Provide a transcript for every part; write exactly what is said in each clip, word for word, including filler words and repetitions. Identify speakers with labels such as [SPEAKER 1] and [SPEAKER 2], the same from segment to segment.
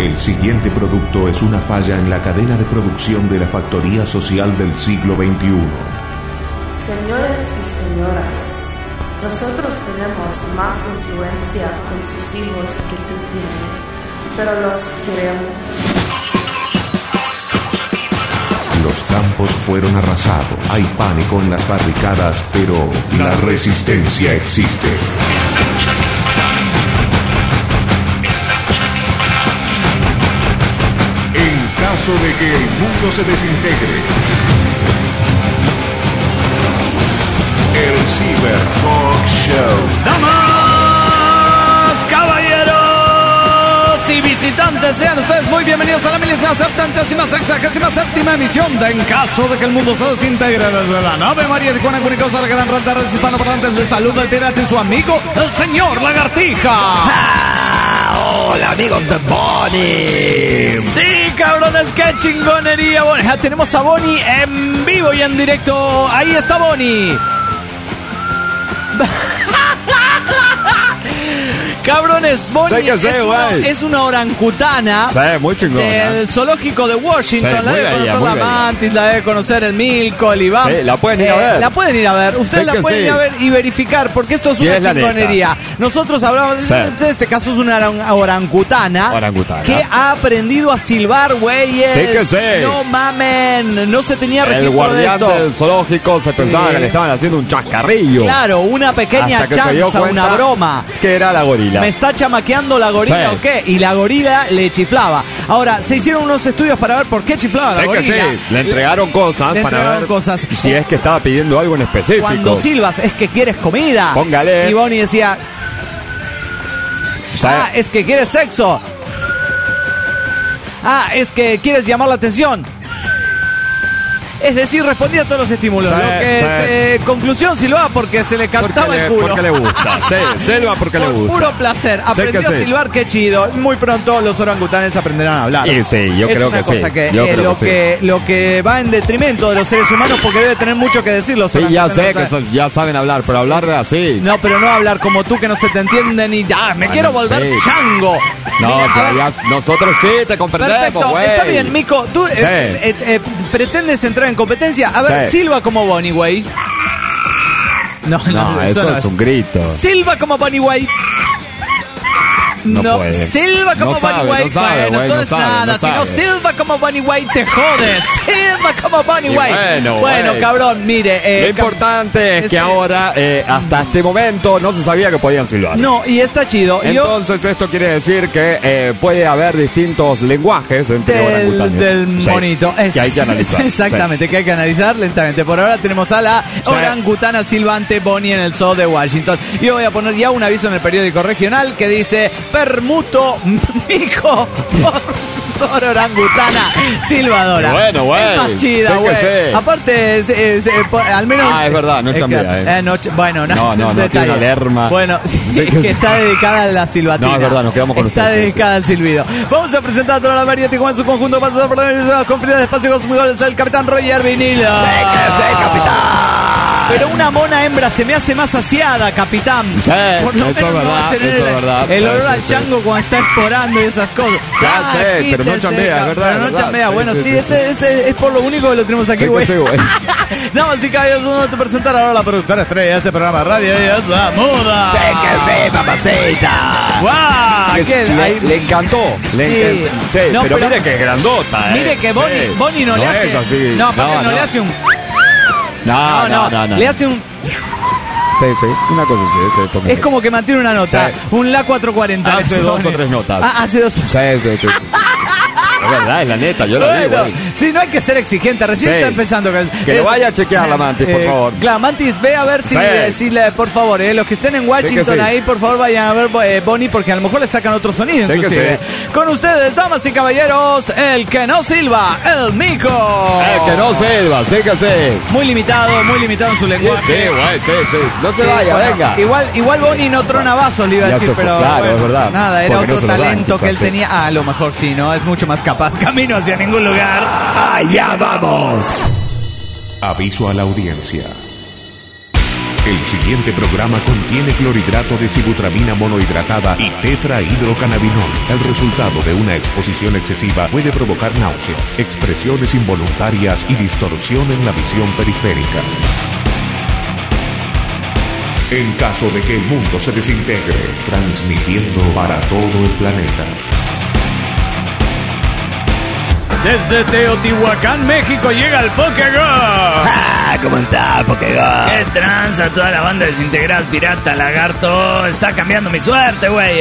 [SPEAKER 1] El siguiente producto es una falla en la cadena de producción de la factoría social del siglo veintiuno.
[SPEAKER 2] Señores y señoras, nosotros tenemos más influencia con sus hijos que tú tienes, pero los queremos.
[SPEAKER 1] Los campos fueron arrasados. Hay pánico en las barricadas, pero la resistencia existe. En caso de que el mundo se desintegre, el Cyber Talk Show.
[SPEAKER 3] ¡Damas, caballeros y visitantes! Sean ustedes muy bienvenidos a la milésima septentésima sexagésima séptima emisión de En Caso de que el Mundo se Desintegre, desde la nave María de Juana Comunicados a la gran red de redes hispanoparlantes. Les saluda el pirata y su amigo, el señor Lagartija.
[SPEAKER 4] Ah, hola amigos de Bonnie.
[SPEAKER 3] Sí, cabrones, qué chingonería. Bueno, ya tenemos a Bonnie en vivo y en directo. Ahí está Bonnie. Cabrones, Bonnie
[SPEAKER 4] sé que sé,
[SPEAKER 3] es, una, es una orangutana
[SPEAKER 4] sí, muy chingona.
[SPEAKER 3] Del zoológico de Washington.
[SPEAKER 4] Sí,
[SPEAKER 3] la debe
[SPEAKER 4] bella,
[SPEAKER 3] conocer la Mantis, la debe conocer el Milko, el Iván.
[SPEAKER 4] Sí, la pueden ir a ver.
[SPEAKER 3] La pueden ir a ver. Ustedes
[SPEAKER 4] Sí
[SPEAKER 3] la pueden
[SPEAKER 4] sí.
[SPEAKER 3] ir a ver y verificar, porque esto es
[SPEAKER 4] Sí,
[SPEAKER 3] una
[SPEAKER 4] es la
[SPEAKER 3] chingonería.
[SPEAKER 4] neta.
[SPEAKER 3] Nosotros hablamos,
[SPEAKER 4] Sí.
[SPEAKER 3] en este caso es una orang- orangutana,
[SPEAKER 4] Orangutana.
[SPEAKER 3] que ha aprendido a silbar, güeyes.
[SPEAKER 4] Sí que sí.
[SPEAKER 3] No mamen, no se tenía
[SPEAKER 4] El
[SPEAKER 3] registro de
[SPEAKER 4] guardián
[SPEAKER 3] esto.
[SPEAKER 4] del zoológico se pensaba que le estaban haciendo un chascarrillo.
[SPEAKER 3] Claro, una pequeña
[SPEAKER 4] Hasta que se dio
[SPEAKER 3] chanza,
[SPEAKER 4] cuenta
[SPEAKER 3] una broma.
[SPEAKER 4] que era la gorila.
[SPEAKER 3] ¿Me está chamaqueando la gorila
[SPEAKER 4] Sí.
[SPEAKER 3] o qué? Y la gorila le chiflaba. Ahora, se hicieron unos estudios para ver por qué chiflaba la
[SPEAKER 4] Sé que
[SPEAKER 3] gorila.
[SPEAKER 4] sí, le entregaron cosas
[SPEAKER 3] Le
[SPEAKER 4] para
[SPEAKER 3] entregaron
[SPEAKER 4] ver
[SPEAKER 3] cosas.
[SPEAKER 4] si es que estaba pidiendo algo en específico.
[SPEAKER 3] Cuando silbas es que quieres comida.
[SPEAKER 4] Póngale.
[SPEAKER 3] Y Bonnie decía,
[SPEAKER 4] O sea,
[SPEAKER 3] ah, es que quieres sexo. Ah, es que quieres llamar la atención. Es decir, respondía a todos los estímulos.
[SPEAKER 4] Sí,
[SPEAKER 3] Lo que
[SPEAKER 4] sí.
[SPEAKER 3] se, conclusión, silbaba porque se le cantaba
[SPEAKER 4] porque
[SPEAKER 3] el
[SPEAKER 4] le,
[SPEAKER 3] culo.
[SPEAKER 4] porque le gusta. Sí, selva porque le
[SPEAKER 3] Por
[SPEAKER 4] gusta.
[SPEAKER 3] puro placer. Aprendió
[SPEAKER 4] que
[SPEAKER 3] a
[SPEAKER 4] sí.
[SPEAKER 3] silbar, qué chido. Muy pronto los orangutanes aprenderán a hablar.
[SPEAKER 4] Y sí, yo
[SPEAKER 3] es
[SPEAKER 4] creo
[SPEAKER 3] una
[SPEAKER 4] que sí.
[SPEAKER 3] cosa que,
[SPEAKER 4] Yo
[SPEAKER 3] eh,
[SPEAKER 4] creo
[SPEAKER 3] lo
[SPEAKER 4] que
[SPEAKER 3] que lo que va en detrimento de los seres humanos, porque debe tener mucho que decir los
[SPEAKER 4] Sí, ya
[SPEAKER 3] orangutanes.
[SPEAKER 4] sé que son- ya saben hablar, pero hablar de así.
[SPEAKER 3] No, pero no hablar como tú, que no se te entiende ni... Ah, me
[SPEAKER 4] Bueno,
[SPEAKER 3] quiero volver
[SPEAKER 4] sí.
[SPEAKER 3] chango.
[SPEAKER 4] No,
[SPEAKER 3] Mira, a
[SPEAKER 4] pero
[SPEAKER 3] ver,
[SPEAKER 4] ya- nosotros sí te comprendemos,
[SPEAKER 3] perfecto,
[SPEAKER 4] güey.
[SPEAKER 3] está bien, Mico. Tú eh,
[SPEAKER 4] Sí.
[SPEAKER 3] eh, eh, pretendes entrar en competencia. A ver,
[SPEAKER 4] Sí.
[SPEAKER 3] silba como Bonnie, güey. No, no,
[SPEAKER 4] No, eso
[SPEAKER 3] no
[SPEAKER 4] es un grito.
[SPEAKER 3] Silba como Bonnie, güey.
[SPEAKER 4] No
[SPEAKER 3] No,
[SPEAKER 4] puede.
[SPEAKER 3] silba como
[SPEAKER 4] No
[SPEAKER 3] Bonnie
[SPEAKER 4] sabe,
[SPEAKER 3] White.
[SPEAKER 4] no sabe,
[SPEAKER 3] Bueno,
[SPEAKER 4] güey,
[SPEAKER 3] entonces
[SPEAKER 4] no sabe,
[SPEAKER 3] nada.
[SPEAKER 4] no
[SPEAKER 3] Si no
[SPEAKER 4] sabe.
[SPEAKER 3] silba como Bonnie White, te jodes. Silba como Bonnie
[SPEAKER 4] Y
[SPEAKER 3] White.
[SPEAKER 4] bueno,
[SPEAKER 3] Bueno,
[SPEAKER 4] güey.
[SPEAKER 3] cabrón, mire. eh,
[SPEAKER 4] Lo
[SPEAKER 3] cab-
[SPEAKER 4] importante es
[SPEAKER 3] este-
[SPEAKER 4] que ahora, eh, hasta este momento, no se sabía que podían silbar.
[SPEAKER 3] No, y está chido. Yo,
[SPEAKER 4] Entonces esto quiere decir que eh, puede haber distintos lenguajes entre
[SPEAKER 3] del,
[SPEAKER 4] orangutanes.
[SPEAKER 3] del
[SPEAKER 4] Sí,
[SPEAKER 3] monito.
[SPEAKER 4] que hay que analizar.
[SPEAKER 3] Exactamente, que hay que analizar lentamente. Por ahora tenemos a la orangutana silbante Bonnie en el zoo de Washington. Y yo voy a poner ya un aviso en el periódico regional que dice: permuto mico por, por orangutana silbadora.
[SPEAKER 4] Bueno, güey.
[SPEAKER 3] Es más chida,
[SPEAKER 4] Sé que
[SPEAKER 3] güey.
[SPEAKER 4] sé.
[SPEAKER 3] Aparte, es- es- eh, por- al menos...
[SPEAKER 4] Ah, es verdad, no
[SPEAKER 3] es
[SPEAKER 4] chambea,
[SPEAKER 3] que-
[SPEAKER 4] eh.
[SPEAKER 3] eh, no ch- bueno, no,
[SPEAKER 4] No,
[SPEAKER 3] es
[SPEAKER 4] no,
[SPEAKER 3] un
[SPEAKER 4] no, tiene
[SPEAKER 3] detalle.
[SPEAKER 4] una lerma.
[SPEAKER 3] Bueno, sí,
[SPEAKER 4] Sí
[SPEAKER 3] es
[SPEAKER 4] que-
[SPEAKER 3] que está dedicada a la silbatina.
[SPEAKER 4] No, es verdad, nos quedamos con
[SPEAKER 3] Está
[SPEAKER 4] usted, sí,
[SPEAKER 3] dedicada al silbido. Vamos a presentar a toda la María Tijuana en su conjunto para pasar por la conferencia de espacio consumidores del capitán Roger Vinilo. Pero una mona hembra se me hace más saciada, capitán.
[SPEAKER 4] Sí,
[SPEAKER 3] Por lo
[SPEAKER 4] eso es
[SPEAKER 3] menos no va a
[SPEAKER 4] verdad,
[SPEAKER 3] tener
[SPEAKER 4] eso es
[SPEAKER 3] el-
[SPEAKER 4] verdad.
[SPEAKER 3] El
[SPEAKER 4] Sí,
[SPEAKER 3] olor
[SPEAKER 4] sí,
[SPEAKER 3] al
[SPEAKER 4] sí.
[SPEAKER 3] chango cuando está explorando y esas cosas.
[SPEAKER 4] Ya
[SPEAKER 3] Ah,
[SPEAKER 4] sé, pero no
[SPEAKER 3] quítese,
[SPEAKER 4] chambea, es
[SPEAKER 3] cabrón,
[SPEAKER 4] verdad,
[SPEAKER 3] Pero no
[SPEAKER 4] es verdad.
[SPEAKER 3] chambea.
[SPEAKER 4] Sí,
[SPEAKER 3] Bueno,
[SPEAKER 4] sí,
[SPEAKER 3] sí,
[SPEAKER 4] sí,
[SPEAKER 3] ese, ese es por lo único que lo tenemos aquí,
[SPEAKER 4] Sí que
[SPEAKER 3] güey.
[SPEAKER 4] sí, güey.
[SPEAKER 3] Damas y caballeros, vamos a presentar ahora a la productora estrella de este programa de radio. Ella es la muda.
[SPEAKER 4] Sé que sí, mamacita.
[SPEAKER 3] ¡Guau!
[SPEAKER 4] Les-
[SPEAKER 3] ¿Qué?
[SPEAKER 4] le,
[SPEAKER 3] Ahí-
[SPEAKER 4] le encantó. Le
[SPEAKER 3] Sí.
[SPEAKER 4] encantó. Sí,
[SPEAKER 3] No,
[SPEAKER 4] pero,
[SPEAKER 3] pero-
[SPEAKER 4] mire que es grandota, eh.
[SPEAKER 3] Mire que Bonnie,
[SPEAKER 4] Sí.
[SPEAKER 3] Bonnie no, le hace.
[SPEAKER 4] es así.
[SPEAKER 3] No, aparte no, le hace un.
[SPEAKER 4] No,
[SPEAKER 3] No, no, le hace un.
[SPEAKER 4] Sí, sí, una cosa sí, sí, porque-
[SPEAKER 3] Es como que mantiene una nota.
[SPEAKER 4] Sí.
[SPEAKER 3] Un La cuatrocientos cuarenta.
[SPEAKER 4] Hace
[SPEAKER 3] le
[SPEAKER 4] dos
[SPEAKER 3] pone.
[SPEAKER 4] o tres notas.
[SPEAKER 3] Ah, hace dos.
[SPEAKER 4] Sí, sí, sí. Es verdad, es la neta, yo la vi,
[SPEAKER 3] Bueno,
[SPEAKER 4] güey.
[SPEAKER 3] sí, no hay que ser exigente, recién
[SPEAKER 4] Sí.
[SPEAKER 3] está empezando.
[SPEAKER 4] Que lo vaya a chequear la Mantis, por favor.
[SPEAKER 3] Claro, Mantis, ve a ver si,
[SPEAKER 4] Sí.
[SPEAKER 3] eh, si le, por favor, eh, los que estén en Washington
[SPEAKER 4] Sí que sí.
[SPEAKER 3] ahí, por favor, vayan a ver eh, Bonnie, porque a lo mejor le sacan otro sonido,
[SPEAKER 4] Sí que
[SPEAKER 3] inclusive. Con ustedes, damas y caballeros, el que no silba, el Mico.
[SPEAKER 4] El que no silba, sí que sí.
[SPEAKER 3] Muy limitado, muy limitado en su lenguaje.
[SPEAKER 4] Sí, güey, sí, sí. No se
[SPEAKER 3] Sí,
[SPEAKER 4] vaya,
[SPEAKER 3] bueno,
[SPEAKER 4] venga.
[SPEAKER 3] Igual, igual Bonnie no trona vasos, le iba a
[SPEAKER 4] Ya
[SPEAKER 3] decir,
[SPEAKER 4] se fue,
[SPEAKER 3] pero
[SPEAKER 4] claro,
[SPEAKER 3] bueno,
[SPEAKER 4] es verdad.
[SPEAKER 3] nada, era
[SPEAKER 4] Porque no
[SPEAKER 3] otro
[SPEAKER 4] se lo dan,
[SPEAKER 3] talento que él
[SPEAKER 4] quizás, sí.
[SPEAKER 3] tenía. Ah, a lo mejor sí, ¿no? Es mucho más capaz. Camino hacia ningún lugar.
[SPEAKER 4] ¡Allá vamos!
[SPEAKER 1] Aviso a la audiencia. El siguiente programa contiene clorhidrato de sibutramina monohidratada y tetrahidrocannabinol. El resultado de una exposición excesiva puede provocar náuseas, expresiones involuntarias y distorsión en la visión periférica. En caso de que el mundo se desintegre, transmitiendo para todo el planeta.
[SPEAKER 3] Desde Teotihuacán, México, llega el Pokégol.
[SPEAKER 5] ¡Ah! ¿Cómo está, Pokégol?
[SPEAKER 3] ¡Qué tranza! Toda la banda desintegral pirata lagarto está cambiando mi suerte, güey.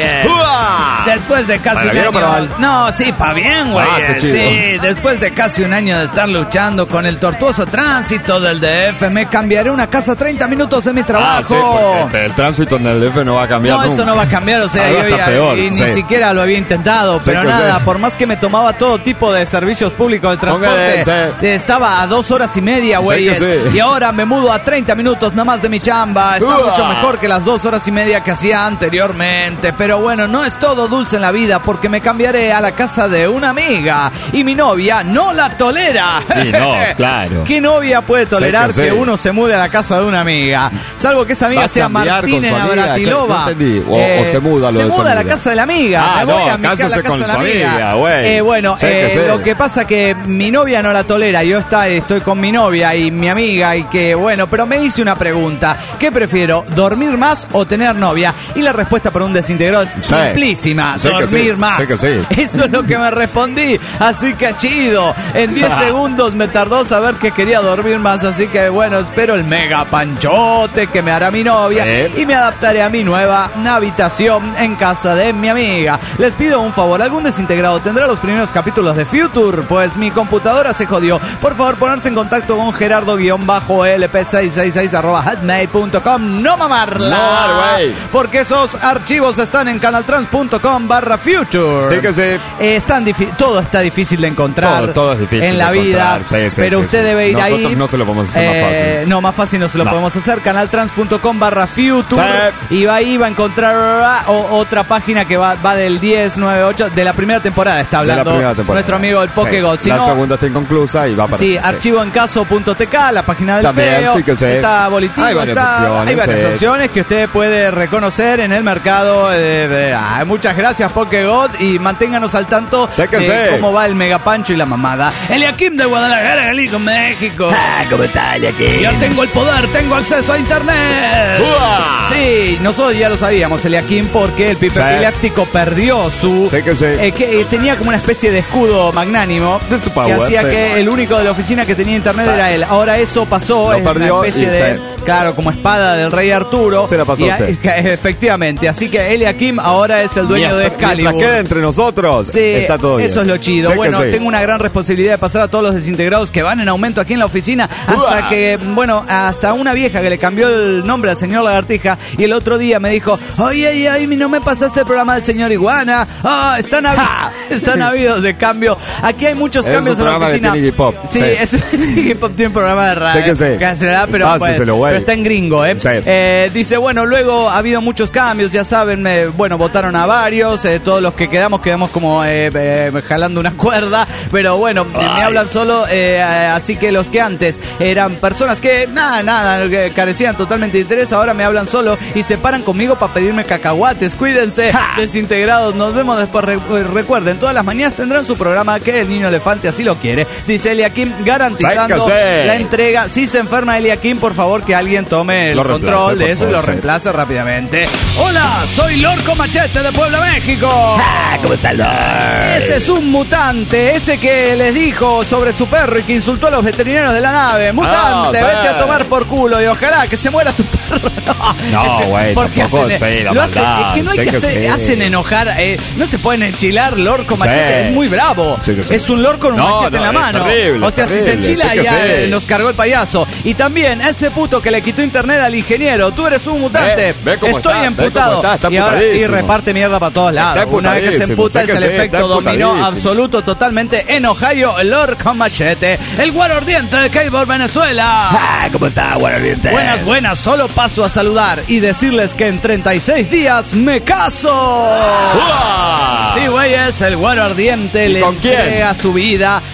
[SPEAKER 3] Después de casi
[SPEAKER 4] ¿Para
[SPEAKER 3] un
[SPEAKER 4] bien o
[SPEAKER 3] año...
[SPEAKER 4] para mal?
[SPEAKER 3] No, sí, pa' bien, güey.
[SPEAKER 4] Ah, qué chido.
[SPEAKER 3] Sí, después de casi un año de estar luchando con el tortuoso tránsito del D F, me cambiaré una casa a treinta minutos de mi trabajo.
[SPEAKER 4] Ah, sí, porque el tránsito en el D F no va a cambiar
[SPEAKER 3] No,
[SPEAKER 4] nunca.
[SPEAKER 3] eso no va a cambiar, o sea,
[SPEAKER 4] Ahora
[SPEAKER 3] yo
[SPEAKER 4] está
[SPEAKER 3] ya
[SPEAKER 4] peor,
[SPEAKER 3] y ni
[SPEAKER 4] sí.
[SPEAKER 3] siquiera lo había intentado,
[SPEAKER 4] Sí,
[SPEAKER 3] pero
[SPEAKER 4] que
[SPEAKER 3] nada,
[SPEAKER 4] sí.
[SPEAKER 3] por más que me tomaba todo tipo de servicios públicos de transporte,
[SPEAKER 4] Póngale, sí.
[SPEAKER 3] estaba a dos horas y media, güey,
[SPEAKER 4] Sí, que sí.
[SPEAKER 3] y ahora me mudo a treinta minutos nada más de mi chamba, está
[SPEAKER 4] Uah.
[SPEAKER 3] mucho mejor que las dos horas y media que hacía anteriormente, pero bueno, no es todo dulce en la vida, porque me cambiaré a la casa de una amiga, y mi novia no la tolera.
[SPEAKER 4] Sí, no, claro.
[SPEAKER 3] ¿Qué novia puede tolerar
[SPEAKER 4] Sí, que
[SPEAKER 3] que,
[SPEAKER 4] sí.
[SPEAKER 3] uno se mude a la casa de una amiga? Salvo que esa amiga
[SPEAKER 4] ¿Va a
[SPEAKER 3] sea
[SPEAKER 4] chambear con
[SPEAKER 3] Martina
[SPEAKER 4] su amiga?
[SPEAKER 3] Navratilova.
[SPEAKER 4] ¿Qué- qué entendí? O- o se muda a lo
[SPEAKER 3] se
[SPEAKER 4] de su
[SPEAKER 3] muda a la
[SPEAKER 4] amiga.
[SPEAKER 3] casa de la amiga.
[SPEAKER 4] Ah,
[SPEAKER 3] Me voy
[SPEAKER 4] no,
[SPEAKER 3] a mi- a la
[SPEAKER 4] cásese
[SPEAKER 3] casa
[SPEAKER 4] con
[SPEAKER 3] de la
[SPEAKER 4] su
[SPEAKER 3] amiga.
[SPEAKER 4] amiga, güey.
[SPEAKER 3] Eh, bueno,
[SPEAKER 4] Sí, que
[SPEAKER 3] eh,
[SPEAKER 4] sí.
[SPEAKER 3] lo que pasa que mi novia no la tolera. Yo está, estoy con mi novia y mi amiga y que, bueno, pero me hice una pregunta. ¿Qué prefiero, dormir más o tener novia? Y la respuesta para un desintegrado es
[SPEAKER 4] Sí.
[SPEAKER 3] simplísima.
[SPEAKER 4] Sí que
[SPEAKER 3] dormir
[SPEAKER 4] sí,
[SPEAKER 3] más.
[SPEAKER 4] sí que sí.
[SPEAKER 3] Eso es lo que me respondí. Así que chido. En diez segundos me tardó saber que quería dormir más. Así que bueno, espero el mega panchote que me hará mi novia.
[SPEAKER 4] Sí.
[SPEAKER 3] Y me adaptaré a mi nueva habitación en casa de mi amiga. Les pido un favor. ¿Algún desintegrado tendrá los primeros capítulos de Future? Pues mi computadora se jodió. Por favor, ponerse en contacto con Gerardo-L P seiscientos sesenta y seis arroba hotmail punto com. No mamarla.
[SPEAKER 4] No, güey.
[SPEAKER 3] Porque esos archivos están en canaltrans punto com barra future.
[SPEAKER 4] Sí que sí.
[SPEAKER 3] Eh, están difi- todo está difícil de encontrar.
[SPEAKER 4] Todo, todo es difícil
[SPEAKER 3] en la
[SPEAKER 4] de
[SPEAKER 3] vida.
[SPEAKER 4] encontrar. Sí, sí,
[SPEAKER 3] pero
[SPEAKER 4] sí,
[SPEAKER 3] usted
[SPEAKER 4] sí.
[SPEAKER 3] debe ir
[SPEAKER 4] Nosotros
[SPEAKER 3] ahí.
[SPEAKER 4] no se lo podemos hacer más fácil.
[SPEAKER 3] No, más fácil no se lo
[SPEAKER 4] No.
[SPEAKER 3] podemos hacer. canaltrans punto com barra future.
[SPEAKER 4] Sí.
[SPEAKER 3] Y va ahí, va a encontrar o- otra página que va, va del diez, nueve, ocho, de la primera temporada. Está
[SPEAKER 4] De la
[SPEAKER 3] hablando
[SPEAKER 4] primera temporada.
[SPEAKER 3] nuestro amigo el Pokégod.
[SPEAKER 4] Sí.
[SPEAKER 3] Si
[SPEAKER 4] La
[SPEAKER 3] no,
[SPEAKER 4] segunda está inconclusa y va para
[SPEAKER 3] sí, archivoencaso punto t k, la página del
[SPEAKER 4] También,
[SPEAKER 3] feo.
[SPEAKER 4] sí que sí.
[SPEAKER 3] Está Bolitivo,
[SPEAKER 4] Hay varias
[SPEAKER 3] está,
[SPEAKER 4] opciones,
[SPEAKER 3] hay varias
[SPEAKER 4] sí.
[SPEAKER 3] opciones que usted puede reconocer en el mercado. De, de- ah, muchas gracias, Pokégod, y manténganos al tanto
[SPEAKER 4] Sí que
[SPEAKER 3] de
[SPEAKER 4] sí.
[SPEAKER 3] cómo va el megapancho y la mamada. Eliakim de Guadalajara, Jalisco, México.
[SPEAKER 5] ¡Ah! ¿Cómo está, Eliakim?
[SPEAKER 3] Yo tengo el poder, tengo acceso a internet.
[SPEAKER 4] ¡Uah!
[SPEAKER 3] Sí, nosotros ya lo sabíamos, Eliakim, porque el pipe
[SPEAKER 4] Sí.
[SPEAKER 3] epiléptico perdió su...
[SPEAKER 4] Sí que sí.
[SPEAKER 3] eh, que eh, tenía como una especie de escudo magnánimo
[SPEAKER 4] De tu
[SPEAKER 3] que
[SPEAKER 4] power,
[SPEAKER 3] hacía
[SPEAKER 4] sí.
[SPEAKER 3] que el único de la oficina que tenía internet
[SPEAKER 4] Sí.
[SPEAKER 3] era él. Ahora eso pasó,
[SPEAKER 4] Lo
[SPEAKER 3] es una
[SPEAKER 4] perdió
[SPEAKER 3] especie
[SPEAKER 4] y
[SPEAKER 3] de...
[SPEAKER 4] sí.
[SPEAKER 3] Claro, como espada del rey Arturo.
[SPEAKER 4] Se la pasó
[SPEAKER 3] Y
[SPEAKER 4] a usted.
[SPEAKER 3] que- efectivamente, así que Eliakim ahora es el dueño de
[SPEAKER 4] Mientras- mientras
[SPEAKER 3] Excalibur.
[SPEAKER 4] quede entre nosotros,
[SPEAKER 3] Sí,
[SPEAKER 4] está todo bien.
[SPEAKER 3] eso es lo chido.
[SPEAKER 4] Sí que
[SPEAKER 3] Bueno,
[SPEAKER 4] sí.
[SPEAKER 3] tengo una gran responsabilidad de pasar a todos los desintegrados que van en aumento aquí en la oficina hasta
[SPEAKER 4] Uah.
[SPEAKER 3] que, bueno, hasta una vieja que le cambió el nombre al señor Lagartija y el otro día me dijo, oye, oye, oye, no me pasaste el programa del señor Iguana. Ah, están, habi- están habidos de cambio. Aquí hay muchos
[SPEAKER 4] Es
[SPEAKER 3] cambios
[SPEAKER 4] un
[SPEAKER 3] en la
[SPEAKER 4] programa de
[SPEAKER 3] oficina.
[SPEAKER 4] Iggy Pop,
[SPEAKER 3] Sí,
[SPEAKER 4] sí.
[SPEAKER 3] es Iggy Pop tiene un programa de radio.
[SPEAKER 4] Sí que sí.
[SPEAKER 3] será, pero,
[SPEAKER 4] Páseselo,
[SPEAKER 3] pues,
[SPEAKER 4] güey.
[SPEAKER 3] pero está en gringo, ¿eh?
[SPEAKER 4] Sí.
[SPEAKER 3] Eh, dice, bueno, luego ha habido muchos cambios, ya saben, me- bueno, votaron a varios, eh, todos los que quedamos, quedamos como eh, eh, jalando una cuerda, pero bueno, eh, me hablan solo, eh, eh, así que los que antes eran personas que nada, nada, que carecían totalmente de interés, ahora me hablan solo y se paran conmigo para pedirme cacahuates, cuídense, desintegrados, nos vemos después, Re- recuerden, todas las mañanas tendrán su programa que el niño elefante así lo quiere, dice Eliakim, garantizando
[SPEAKER 4] Sáquese.
[SPEAKER 3] la entrega, si se enferma Eliakim, por favor que alguien tome el
[SPEAKER 4] Lo
[SPEAKER 3] control
[SPEAKER 4] reemplace,
[SPEAKER 3] de
[SPEAKER 4] por
[SPEAKER 3] eso y lo
[SPEAKER 4] favor, sí.
[SPEAKER 3] reemplace rápidamente. Hola, soy Lorco Machete de Puebla, México.
[SPEAKER 5] ¡Ah! ¿Cómo está, Lord?
[SPEAKER 3] Ese es un mutante, ese que les dijo sobre su perro y que insultó a los veterinarios de la nave. Mutante,
[SPEAKER 4] Ah, sí.
[SPEAKER 3] vete a tomar por culo y ojalá que se muera tu perro.
[SPEAKER 4] No,
[SPEAKER 3] Ese-
[SPEAKER 4] güey,
[SPEAKER 3] porque
[SPEAKER 4] tampoco,
[SPEAKER 3] hacen-
[SPEAKER 4] sí, la
[SPEAKER 3] lo hacen-
[SPEAKER 4] maldad,
[SPEAKER 3] es que no hay
[SPEAKER 4] sí
[SPEAKER 3] que
[SPEAKER 4] que
[SPEAKER 3] hacer,
[SPEAKER 4] sí.
[SPEAKER 3] hacen enojar, eh, no se pueden enchilar Lorco Machete,
[SPEAKER 4] Sí.
[SPEAKER 3] es muy bravo.
[SPEAKER 4] Sí que sí.
[SPEAKER 3] Es un lord con un
[SPEAKER 4] No,
[SPEAKER 3] machete
[SPEAKER 4] no,
[SPEAKER 3] en la
[SPEAKER 4] es
[SPEAKER 3] mano.
[SPEAKER 4] terrible,
[SPEAKER 3] o sea, si se
[SPEAKER 4] terrible,
[SPEAKER 3] enchila
[SPEAKER 4] sí que
[SPEAKER 3] ya
[SPEAKER 4] sí.
[SPEAKER 3] eh, nos cargó el payaso. Y también ese puto que le quitó internet al ingeniero, tú eres un mutante.
[SPEAKER 4] Ve, ve cómo
[SPEAKER 3] Estoy
[SPEAKER 4] está, ve
[SPEAKER 3] emputado.
[SPEAKER 4] cómo está, está
[SPEAKER 3] y, ahora, y
[SPEAKER 4] emputadísimo.
[SPEAKER 3] reparte mierda para todos lados.
[SPEAKER 4] Está
[SPEAKER 3] Una vez que se
[SPEAKER 4] emputadísimo,
[SPEAKER 3] emputa
[SPEAKER 4] sé
[SPEAKER 3] es
[SPEAKER 4] que
[SPEAKER 3] el
[SPEAKER 4] sí, está
[SPEAKER 3] efecto dominó
[SPEAKER 4] emputadísimo.
[SPEAKER 3] absoluto totalmente en Ohio, el Lord con machete, el guaro ardiente de Cable, Venezuela.
[SPEAKER 5] ¡Ah! ¿Cómo está, Guardiente?
[SPEAKER 3] Buenas, buenas, solo paso a saludar y decirles que en treinta y seis días me caso.
[SPEAKER 4] ¡Uah!
[SPEAKER 3] Sí, güey, es el guaro ardiente,
[SPEAKER 4] ¿Y
[SPEAKER 3] le
[SPEAKER 4] con quién?
[SPEAKER 3] entrega su vida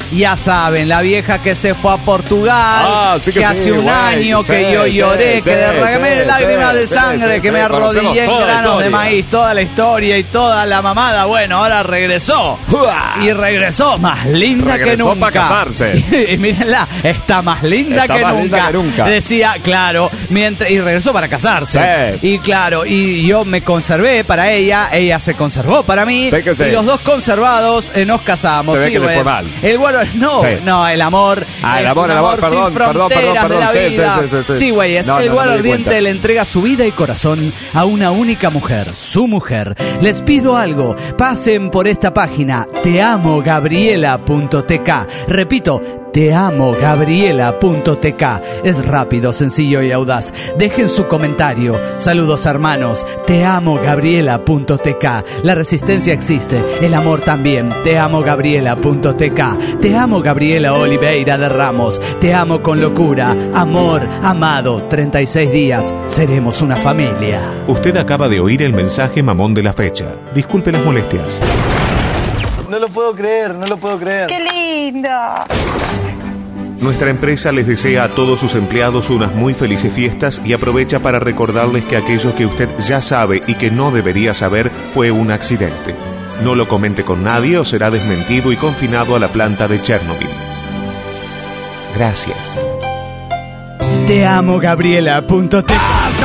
[SPEAKER 3] Ya saben, la vieja que se fue a Portugal,
[SPEAKER 4] Ah, sí que
[SPEAKER 3] que
[SPEAKER 4] sí,
[SPEAKER 3] hace un
[SPEAKER 4] güey.
[SPEAKER 3] año que
[SPEAKER 4] Sí,
[SPEAKER 3] yo
[SPEAKER 4] sí,
[SPEAKER 3] lloré,
[SPEAKER 4] sí,
[SPEAKER 3] que derramé
[SPEAKER 4] sí,
[SPEAKER 3] lágrimas
[SPEAKER 4] sí,
[SPEAKER 3] de
[SPEAKER 4] sí,
[SPEAKER 3] sangre,
[SPEAKER 4] sí,
[SPEAKER 3] que
[SPEAKER 4] sí,
[SPEAKER 3] me
[SPEAKER 4] conocemos
[SPEAKER 3] arrodillé en
[SPEAKER 4] toda la
[SPEAKER 3] granos de
[SPEAKER 4] historia.
[SPEAKER 3] maíz, toda la historia y toda la mamada. Bueno, ahora regresó. Y regresó más linda
[SPEAKER 4] Regresó
[SPEAKER 3] que nunca.
[SPEAKER 4] para casarse.
[SPEAKER 3] Y, y mírenla, está más linda,
[SPEAKER 4] Está
[SPEAKER 3] que,
[SPEAKER 4] más
[SPEAKER 3] nunca.
[SPEAKER 4] linda que nunca.
[SPEAKER 3] Decía, claro, mientras y regresó para casarse.
[SPEAKER 4] Sí.
[SPEAKER 3] Y claro, y yo me conservé para ella, ella se conservó para mí.
[SPEAKER 4] Sí que sí.
[SPEAKER 3] Y los dos conservados eh, nos casamos.
[SPEAKER 4] Se ve
[SPEAKER 3] Sí,
[SPEAKER 4] que le
[SPEAKER 3] bueno.
[SPEAKER 4] fue mal.
[SPEAKER 3] El bueno, no,
[SPEAKER 4] Sí.
[SPEAKER 3] no, el amor.
[SPEAKER 4] Ah, el
[SPEAKER 3] es
[SPEAKER 4] amor,
[SPEAKER 3] un
[SPEAKER 4] el amor,
[SPEAKER 3] sin
[SPEAKER 4] perdón, perdón,
[SPEAKER 3] fronteras
[SPEAKER 4] perdón,
[SPEAKER 3] de la
[SPEAKER 4] perdón. Sí,
[SPEAKER 3] vida.
[SPEAKER 4] sí, sí, sí, sí.
[SPEAKER 3] Sí, güey, es
[SPEAKER 4] No,
[SPEAKER 3] el
[SPEAKER 4] no,
[SPEAKER 3] guaro
[SPEAKER 4] no me di
[SPEAKER 3] ardiente
[SPEAKER 4] cuenta.
[SPEAKER 3] le entrega su vida y corazón a una única mujer, su mujer. Les pido algo, pasen por esta página, teamogabriela punto t k. Repito, teamogabriela punto t k. Es rápido, sencillo y audaz. Dejen su comentario. Saludos, hermanos. teamogabriela punto t k. La resistencia existe, el amor también. teamogabriela punto t k. Te amo, Gabriela Oliveira de Ramos. Te amo con locura. Amor, amado. treinta y seis días. Seremos una familia.
[SPEAKER 1] Usted acaba de oír el mensaje mamón de la fecha. Disculpe las molestias.
[SPEAKER 6] No lo puedo creer, no lo puedo creer.
[SPEAKER 7] ¡Qué lindo!
[SPEAKER 1] Nuestra empresa les desea a todos sus empleados unas muy felices fiestas y aprovecha para recordarles que aquello que usted ya sabe y que no debería saber fue un accidente. No lo comente con nadie o será desmentido y confinado a la planta de Chernobyl. Gracias.
[SPEAKER 3] Te amo, Gabriela punto t k.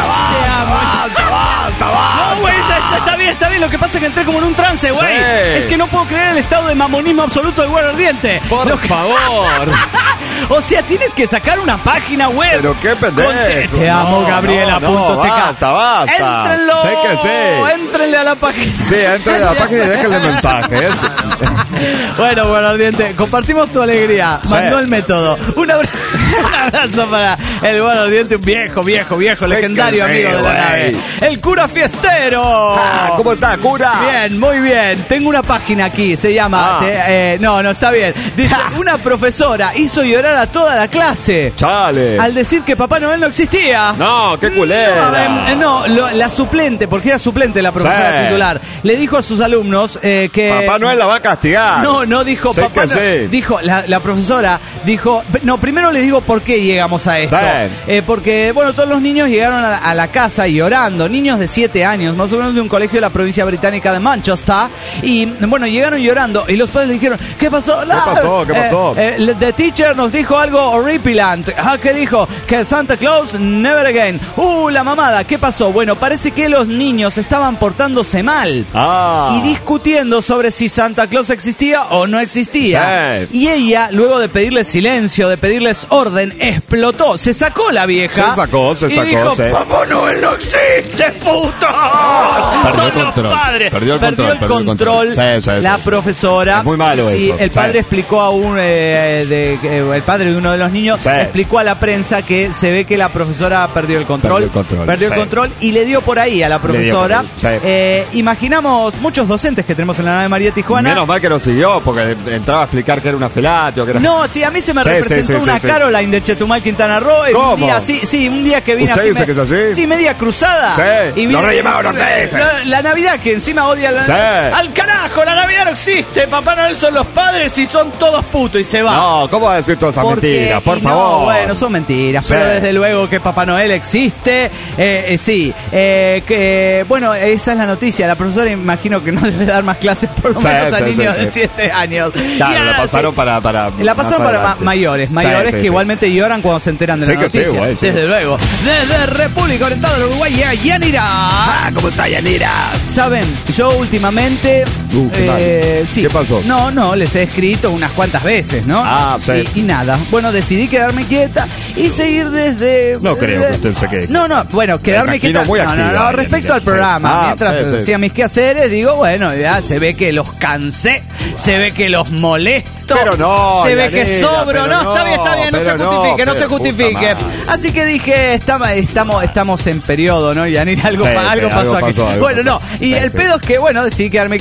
[SPEAKER 3] No, güey, está, está- está bien, está bien. Lo que pasa es que entré como en un trance, güey.
[SPEAKER 4] Sí.
[SPEAKER 3] Es que no puedo creer el estado de mamonismo absoluto del güero ardiente.
[SPEAKER 4] Por
[SPEAKER 3] Lo que-
[SPEAKER 4] favor.
[SPEAKER 3] O sea, tienes que sacar una página web.
[SPEAKER 4] Pero qué pendejo.
[SPEAKER 3] Con te, te amo,
[SPEAKER 4] No,
[SPEAKER 3] Gabriela punto t k.
[SPEAKER 4] no, basta, basta.
[SPEAKER 3] Éntrenlo.
[SPEAKER 4] Sí que sí.
[SPEAKER 3] Éntrenle a la página.
[SPEAKER 4] Sí, entra a la página y déjenle mensajes.
[SPEAKER 3] Bueno, bueno, ardiente, compartimos tu alegría. Mandó el método. Un abra- un abrazo para el bueno ardiente, un viejo, viejo, viejo,
[SPEAKER 4] Sí
[SPEAKER 3] legendario
[SPEAKER 4] que sí,
[SPEAKER 3] amigo de la
[SPEAKER 4] güey.
[SPEAKER 3] nave. El cura fiestero.
[SPEAKER 4] Ah, ¿cómo está, cura?
[SPEAKER 3] Bien, muy bien. Tengo una página aquí, se llama...
[SPEAKER 4] Ah.
[SPEAKER 3] te- eh, no, no, está bien. Dice, una profesora hizo llorar a toda la clase
[SPEAKER 4] Chale.
[SPEAKER 3] al decir que Papá Noel no existía.
[SPEAKER 4] No, qué culera.
[SPEAKER 3] No, em, eh, no, lo- la suplente, porque era suplente la profesora
[SPEAKER 4] Sí.
[SPEAKER 3] titular, le dijo a sus alumnos eh, que...
[SPEAKER 4] Papá Noel la va a castigar.
[SPEAKER 3] No, no dijo
[SPEAKER 4] Sí
[SPEAKER 3] papá.
[SPEAKER 4] que
[SPEAKER 3] no-
[SPEAKER 4] sí.
[SPEAKER 3] Dijo, la, la profesora dijo. No, primero les digo por qué llegamos a esto.
[SPEAKER 4] Sí.
[SPEAKER 3] Eh, porque, bueno, todos los niños llegaron a, a la casa llorando. Niños de siete años, más o menos de un colegio de la provincia británica de Manchester. Y, bueno, llegaron llorando. Y los padres le dijeron, ¿qué pasó?
[SPEAKER 4] ¿Qué pasó? ¿Qué pasó?
[SPEAKER 3] Eh, eh, the teacher nos dijo algo horripilant. Ah, ¿qué dijo? Que Santa Claus never again. Uh, la mamada. ¿Qué pasó? Bueno, parece que los niños estaban portándose mal.
[SPEAKER 4] Ah.
[SPEAKER 3] Y discutiendo sobre si Santa Claus existía o no existía.
[SPEAKER 4] Sí.
[SPEAKER 3] Y ella, luego de pedirles silencio, de pedirles orden, explotó. Se sacó la vieja.
[SPEAKER 4] Se sacó, se
[SPEAKER 3] y
[SPEAKER 4] sacó,
[SPEAKER 3] dijo,
[SPEAKER 4] sí.
[SPEAKER 3] Papá Noel no existe, puto.
[SPEAKER 4] Perdió
[SPEAKER 3] Son
[SPEAKER 4] el control,
[SPEAKER 3] los padres.
[SPEAKER 4] perdió el control,
[SPEAKER 3] el
[SPEAKER 4] perdió el
[SPEAKER 3] control.
[SPEAKER 4] control. Sí, sí,
[SPEAKER 3] la
[SPEAKER 4] sí, sí.
[SPEAKER 3] profesora.
[SPEAKER 4] Es muy malo
[SPEAKER 3] Sí,
[SPEAKER 4] eso.
[SPEAKER 3] el padre
[SPEAKER 4] Sí.
[SPEAKER 3] explicó a un... eh, de, eh, el padre de uno de los niños
[SPEAKER 4] Sí.
[SPEAKER 3] explicó a la prensa que se ve que la profesora perdió el control.
[SPEAKER 4] Perdió el control,
[SPEAKER 3] Perdió el
[SPEAKER 4] sí.
[SPEAKER 3] control y le dio por ahí a la
[SPEAKER 4] Le dio por
[SPEAKER 3] profesora.
[SPEAKER 4] ahí, sí.
[SPEAKER 3] Eh, imaginamos muchos docentes que tenemos en la nave María Tijuana.
[SPEAKER 4] Menos mal que lo siguió porque entraba a explicar que era una felatio, que era...
[SPEAKER 3] No, sí, a mí se me
[SPEAKER 4] Sí,
[SPEAKER 3] representó
[SPEAKER 4] sí, sí,
[SPEAKER 3] una
[SPEAKER 4] sí, sí.
[SPEAKER 3] Caroline de Chetumal, Quintana Roo. y Un
[SPEAKER 4] ¿Cómo?
[SPEAKER 3] día, sí, sí, un día que vine
[SPEAKER 4] ¿Usted
[SPEAKER 3] así.
[SPEAKER 4] dice que es así?
[SPEAKER 3] Sí, media cruzada.
[SPEAKER 4] Sí.
[SPEAKER 3] Y
[SPEAKER 4] Los
[SPEAKER 3] vine-
[SPEAKER 4] Reyes Magos no existen.
[SPEAKER 3] La, la Navidad, que encima odia la
[SPEAKER 4] Sí.
[SPEAKER 3] ¡Al carajo! La Navidad no existe. Papá Noel son los padres y son todos putos y se va.
[SPEAKER 4] No, ¿cómo va a decir todas esas
[SPEAKER 3] Porque-
[SPEAKER 4] mentiras? Por
[SPEAKER 3] y no,
[SPEAKER 4] favor.
[SPEAKER 3] bueno, son mentiras,
[SPEAKER 4] Sí.
[SPEAKER 3] pero desde luego que Papá Noel existe. Eh, eh, sí, eh, que bueno, esa es la noticia. La profesora imagino que no debe dar más clases por lo
[SPEAKER 4] Sí,
[SPEAKER 3] menos a
[SPEAKER 4] sí,
[SPEAKER 3] niños
[SPEAKER 4] sí,
[SPEAKER 3] de
[SPEAKER 4] sí.
[SPEAKER 3] siete años.
[SPEAKER 4] Claro,
[SPEAKER 3] Y,
[SPEAKER 4] la
[SPEAKER 3] ah,
[SPEAKER 4] pasaron
[SPEAKER 3] sí.
[SPEAKER 4] para, para...
[SPEAKER 3] La pasaron
[SPEAKER 4] más
[SPEAKER 3] para ma-
[SPEAKER 4] adelante.
[SPEAKER 3] mayores,
[SPEAKER 4] Sí,
[SPEAKER 3] mayores
[SPEAKER 4] sí,
[SPEAKER 3] que
[SPEAKER 4] sí.
[SPEAKER 3] igualmente lloran cuando se enteran de
[SPEAKER 4] Sí
[SPEAKER 3] la
[SPEAKER 4] que sí,
[SPEAKER 3] noticia.
[SPEAKER 4] güey, sí.
[SPEAKER 3] Desde luego. Desde República Oriental del Uruguay llega Yanira.
[SPEAKER 5] Ah, ¿cómo está, Yanira?
[SPEAKER 3] Saben, yo últimamente...
[SPEAKER 4] Uh, qué mal.
[SPEAKER 3] sí.
[SPEAKER 4] ¿Qué pasó?
[SPEAKER 3] No, no, les he escrito unas cuantas veces, ¿no?
[SPEAKER 4] Ah, sí.
[SPEAKER 3] Y, y nada. Bueno, decidí quedarme quieta y seguir desde...
[SPEAKER 4] No creo que usted se quede.
[SPEAKER 3] No, no, bueno, quedarme
[SPEAKER 4] imagino
[SPEAKER 3] quieta...
[SPEAKER 4] muy
[SPEAKER 3] no, no,
[SPEAKER 4] activa,
[SPEAKER 3] no,
[SPEAKER 4] Yanira.
[SPEAKER 3] respecto al
[SPEAKER 4] Sí.
[SPEAKER 3] programa.
[SPEAKER 4] Ah,
[SPEAKER 3] mientras
[SPEAKER 4] sí, sí.
[SPEAKER 3] hacía mis quehaceres, digo, bueno, ya se ve que los cansé, se ve que los molesto.
[SPEAKER 4] Pero no,
[SPEAKER 3] Se ve que
[SPEAKER 4] Yanira,
[SPEAKER 3] sobro,
[SPEAKER 4] pero
[SPEAKER 3] no, está bien, está bien, no
[SPEAKER 4] pero
[SPEAKER 3] se
[SPEAKER 4] no,
[SPEAKER 3] justifique, no, se
[SPEAKER 4] pero puta
[SPEAKER 3] justifique.
[SPEAKER 4] madre.
[SPEAKER 3] Así que dije, estamos, estamos, estamos en periodo, ¿no? Yanira, algo,
[SPEAKER 4] Sí,
[SPEAKER 3] pa-
[SPEAKER 4] sí,
[SPEAKER 3] algo pasó
[SPEAKER 4] algo
[SPEAKER 3] aquí.
[SPEAKER 4] pasó, algo
[SPEAKER 3] bueno,
[SPEAKER 4] pasó.
[SPEAKER 3] no, y
[SPEAKER 4] Sí,
[SPEAKER 3] el
[SPEAKER 4] sí.
[SPEAKER 3] pedo es que, bueno, decidí quedarme quieta, dije,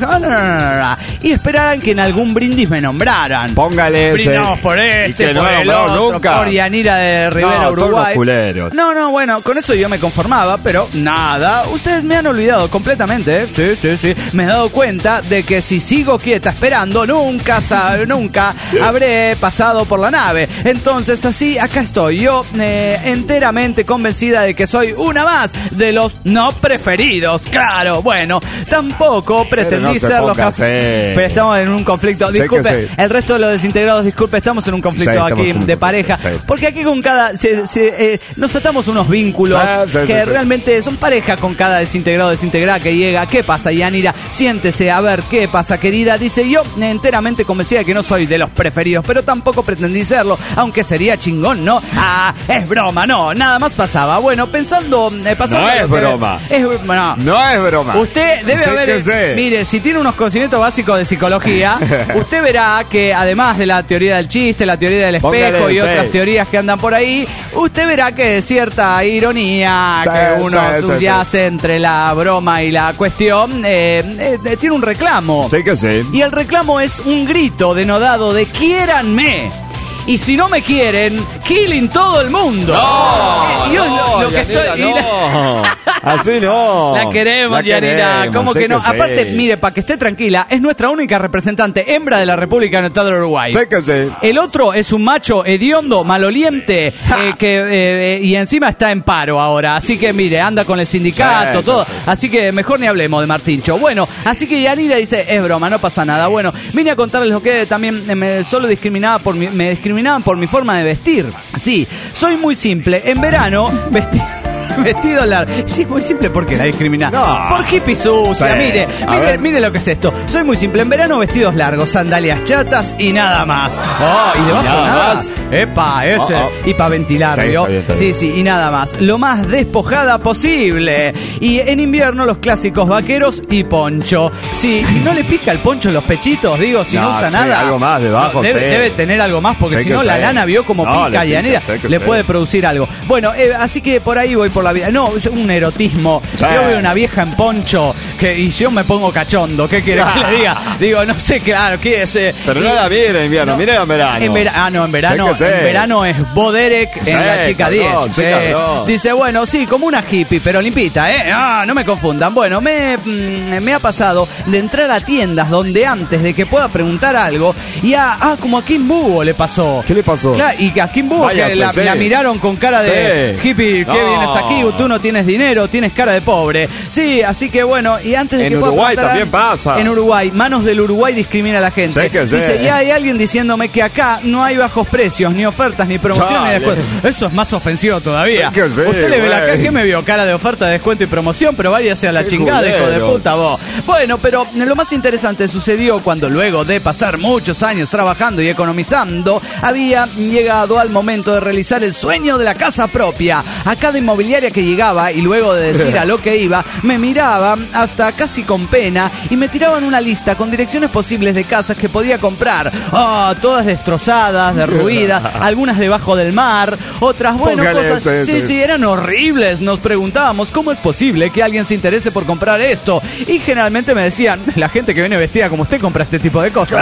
[SPEAKER 3] no, no, no, no, no. Y esperaran que en algún brindis me nombraran.
[SPEAKER 4] Póngale ese.
[SPEAKER 3] Brindamos por este,
[SPEAKER 4] Y que no
[SPEAKER 3] por el
[SPEAKER 4] nombró
[SPEAKER 3] otro,
[SPEAKER 4] nunca.
[SPEAKER 3] por Yanira de Rivera,
[SPEAKER 4] No, son
[SPEAKER 3] Uruguay.
[SPEAKER 4] unos culeros.
[SPEAKER 3] No, no, bueno, con eso yo me conformaba, pero nada. Ustedes me han olvidado completamente, ¿eh? Sí, sí, sí. Me he dado cuenta de que si sigo quieta esperando, nunca, sabe, nunca habré pasado por la nave. Entonces, así, acá estoy yo, eh, enteramente convencida de que soy una más de los no preferidos. Claro, bueno, tampoco pretendí
[SPEAKER 4] no se
[SPEAKER 3] ser los
[SPEAKER 4] ponga
[SPEAKER 3] cap-
[SPEAKER 4] así.
[SPEAKER 3] Pero estamos en un conflicto.
[SPEAKER 4] Sé que
[SPEAKER 3] Disculpe,
[SPEAKER 4] sí.
[SPEAKER 3] el resto de los desintegrados, disculpe, estamos en un conflicto
[SPEAKER 4] Sí, estamos
[SPEAKER 3] aquí
[SPEAKER 4] en un
[SPEAKER 3] de
[SPEAKER 4] conflicto,
[SPEAKER 3] pareja.
[SPEAKER 4] sí.
[SPEAKER 3] Porque aquí con cada... Se, se, eh, nos atamos unos vínculos
[SPEAKER 4] Sí, sí,
[SPEAKER 3] que
[SPEAKER 4] sí, sí.
[SPEAKER 3] realmente son pareja con cada desintegrado, desintegrada que llega. ¿Qué pasa, Yanira? Siéntese, a ver, ¿qué pasa, querida? Dice, yo enteramente convencida de que no soy de los preferidos, pero tampoco pretendí serlo, aunque sería chingón, ¿no? Ah, es broma, no, nada más pasaba. Bueno, pensando... Eh, pasando
[SPEAKER 4] No es
[SPEAKER 3] lo que-
[SPEAKER 4] broma.
[SPEAKER 3] Es, no.
[SPEAKER 4] No es broma.
[SPEAKER 3] Usted debe
[SPEAKER 4] Sí
[SPEAKER 3] haber...
[SPEAKER 4] que sé.
[SPEAKER 3] Mire, si tiene unos conocimientos básicos de psicología, usted verá que además de la teoría del chiste, la teoría del espejo
[SPEAKER 4] Póngale,
[SPEAKER 3] y
[SPEAKER 4] sí.
[SPEAKER 3] otras teorías que andan por ahí, usted verá que cierta ironía
[SPEAKER 4] Sí,
[SPEAKER 3] que uno
[SPEAKER 4] sí, sí,
[SPEAKER 3] subyace entre la broma y la cuestión, eh, eh, tiene un reclamo.
[SPEAKER 4] Sí que sí.
[SPEAKER 3] Y el reclamo es un grito denodado de quiéranme. Y si no me quieren, killing todo el mundo.
[SPEAKER 4] No,
[SPEAKER 3] Eh, yo lo, lo que
[SPEAKER 4] Yanira,
[SPEAKER 3] estoy...
[SPEAKER 4] no. Así no.
[SPEAKER 3] La queremos,
[SPEAKER 4] La
[SPEAKER 3] Yanira.
[SPEAKER 4] queremos,
[SPEAKER 3] ¿Cómo
[SPEAKER 4] sé
[SPEAKER 3] que no?
[SPEAKER 4] sí.
[SPEAKER 3] Aparte, mire, para que esté tranquila, es nuestra única representante hembra de la República Natal del Uruguay.
[SPEAKER 4] Sé que sí.
[SPEAKER 3] El otro es un macho hediondo, maloliente, eh, que eh, eh, y encima está en paro ahora. Así que mire, anda con el sindicato,
[SPEAKER 4] Sí,
[SPEAKER 3] todo.
[SPEAKER 4] sí, sí.
[SPEAKER 3] Así que mejor ni hablemos de Martincho. Bueno, así que Yanira dice, es broma, no pasa nada. Bueno, vine a contarles lo que también eh, me solo discriminaba por mi, me discriminaban por mi forma de vestir. Sí, soy muy simple. En verano, vestí... Vestido largo. Sí, muy simple porque la discrimina.
[SPEAKER 4] No.
[SPEAKER 3] Por hippie sucia.
[SPEAKER 4] Sí.
[SPEAKER 3] Mire,
[SPEAKER 4] A
[SPEAKER 3] mire,
[SPEAKER 4] ver.
[SPEAKER 3] mire lo que es esto. Soy muy simple. En verano, vestidos largos, sandalias chatas y nada más. Oh, y debajo
[SPEAKER 4] Nada
[SPEAKER 3] nada.
[SPEAKER 4] más.
[SPEAKER 3] Epa, ese.
[SPEAKER 4] Oh, oh.
[SPEAKER 3] Y para ventilar,
[SPEAKER 4] Sí,
[SPEAKER 3] ¿vio?
[SPEAKER 4] está bien, está
[SPEAKER 3] Sí,
[SPEAKER 4] bien.
[SPEAKER 3] sí, y nada más. Lo más despojada posible. Y en invierno, los clásicos vaqueros y poncho. Sí, ¿y no le pica el poncho en los pechitos? Digo, si no,
[SPEAKER 4] No,
[SPEAKER 3] usa
[SPEAKER 4] sí,
[SPEAKER 3] nada.
[SPEAKER 4] algo más debajo,
[SPEAKER 3] No, debe,
[SPEAKER 4] sí.
[SPEAKER 3] debe tener algo más, porque
[SPEAKER 4] Sí
[SPEAKER 3] si
[SPEAKER 4] que
[SPEAKER 3] no, la
[SPEAKER 4] sí.
[SPEAKER 3] lana vio como
[SPEAKER 4] No,
[SPEAKER 3] pica,
[SPEAKER 4] le
[SPEAKER 3] y
[SPEAKER 4] pica,
[SPEAKER 3] Yanira
[SPEAKER 4] sí que
[SPEAKER 3] le
[SPEAKER 4] sí.
[SPEAKER 3] puede producir algo. Bueno, eh, así que por ahí voy por la vida. No, es un erotismo.
[SPEAKER 4] Sí.
[SPEAKER 3] Yo veo una vieja en poncho que, y yo me pongo cachondo. ¿Qué quiere que le diga? Digo, no sé, claro, ¿qué es? Eh,
[SPEAKER 4] Pero
[SPEAKER 3] y-
[SPEAKER 4] no la mire en invierno,
[SPEAKER 3] no,
[SPEAKER 4] mire en verano.
[SPEAKER 3] En vera- ah, no, en verano,
[SPEAKER 4] Sé que sé.
[SPEAKER 3] en verano es Boderek en
[SPEAKER 4] Sí,
[SPEAKER 3] la chica diez.
[SPEAKER 4] cabrón, sí, cabrón.
[SPEAKER 3] Dice, bueno, sí, como una hippie, pero limpita, ¿eh? Ah, no me confundan. Bueno, me, mm, me ha pasado de entrar a tiendas donde antes de que pueda preguntar algo, y a, ah, como a Kim Búho le pasó.
[SPEAKER 4] ¿Qué le pasó?
[SPEAKER 3] Claro, y que a Kim Búho
[SPEAKER 4] Vaya,
[SPEAKER 3] que la,
[SPEAKER 4] sí.
[SPEAKER 3] la miraron con cara de
[SPEAKER 4] Sí.
[SPEAKER 3] hippie, ¿qué
[SPEAKER 4] No.
[SPEAKER 3] vienes aquí? Tú no tienes dinero, tienes cara de pobre. Sí, así que bueno, y antes de
[SPEAKER 4] En
[SPEAKER 3] que pueda
[SPEAKER 4] Uruguay
[SPEAKER 3] preguntar
[SPEAKER 4] también
[SPEAKER 3] algo-
[SPEAKER 4] pasa.
[SPEAKER 3] En Uruguay, Manos del Uruguay discrimina a la gente.
[SPEAKER 4] Sí que sí.
[SPEAKER 3] Dice, y hay alguien diciéndome que acá no hay bajos precios, ni ofertas, ni promociones, ni
[SPEAKER 4] Dale.
[SPEAKER 3] descuentos. Eso es más ofensivo todavía.
[SPEAKER 4] Sí que sí,
[SPEAKER 3] Usted le ve la
[SPEAKER 4] güey.
[SPEAKER 3] cara que me vio, cara de oferta, descuento y promoción, pero váyase a la
[SPEAKER 4] Qué
[SPEAKER 3] chingada, hijo de
[SPEAKER 4] culero.
[SPEAKER 3] puta vos. Bueno, pero lo más interesante sucedió cuando luego de pasar muchos años trabajando y economizando, había llegado al momento de realizar el sueño de la casa propia. A cada inmobiliaria que llegaba y luego de decir a lo que iba, me miraban hasta casi con pena y me tiraban una lista con direcciones posibles de casas que podía comprar. Ah, todas destrozadas, derruidas, algunas debajo del mar, otras, bueno,
[SPEAKER 4] Póngale
[SPEAKER 3] cosas.
[SPEAKER 4] ese,
[SPEAKER 3] Sí,
[SPEAKER 4] ese.
[SPEAKER 3] sí, eran horribles. Nos preguntábamos cómo es posible que alguien se interese por comprar esto. Y generalmente me decían, la gente que viene vestida como usted compra este tipo de cosas.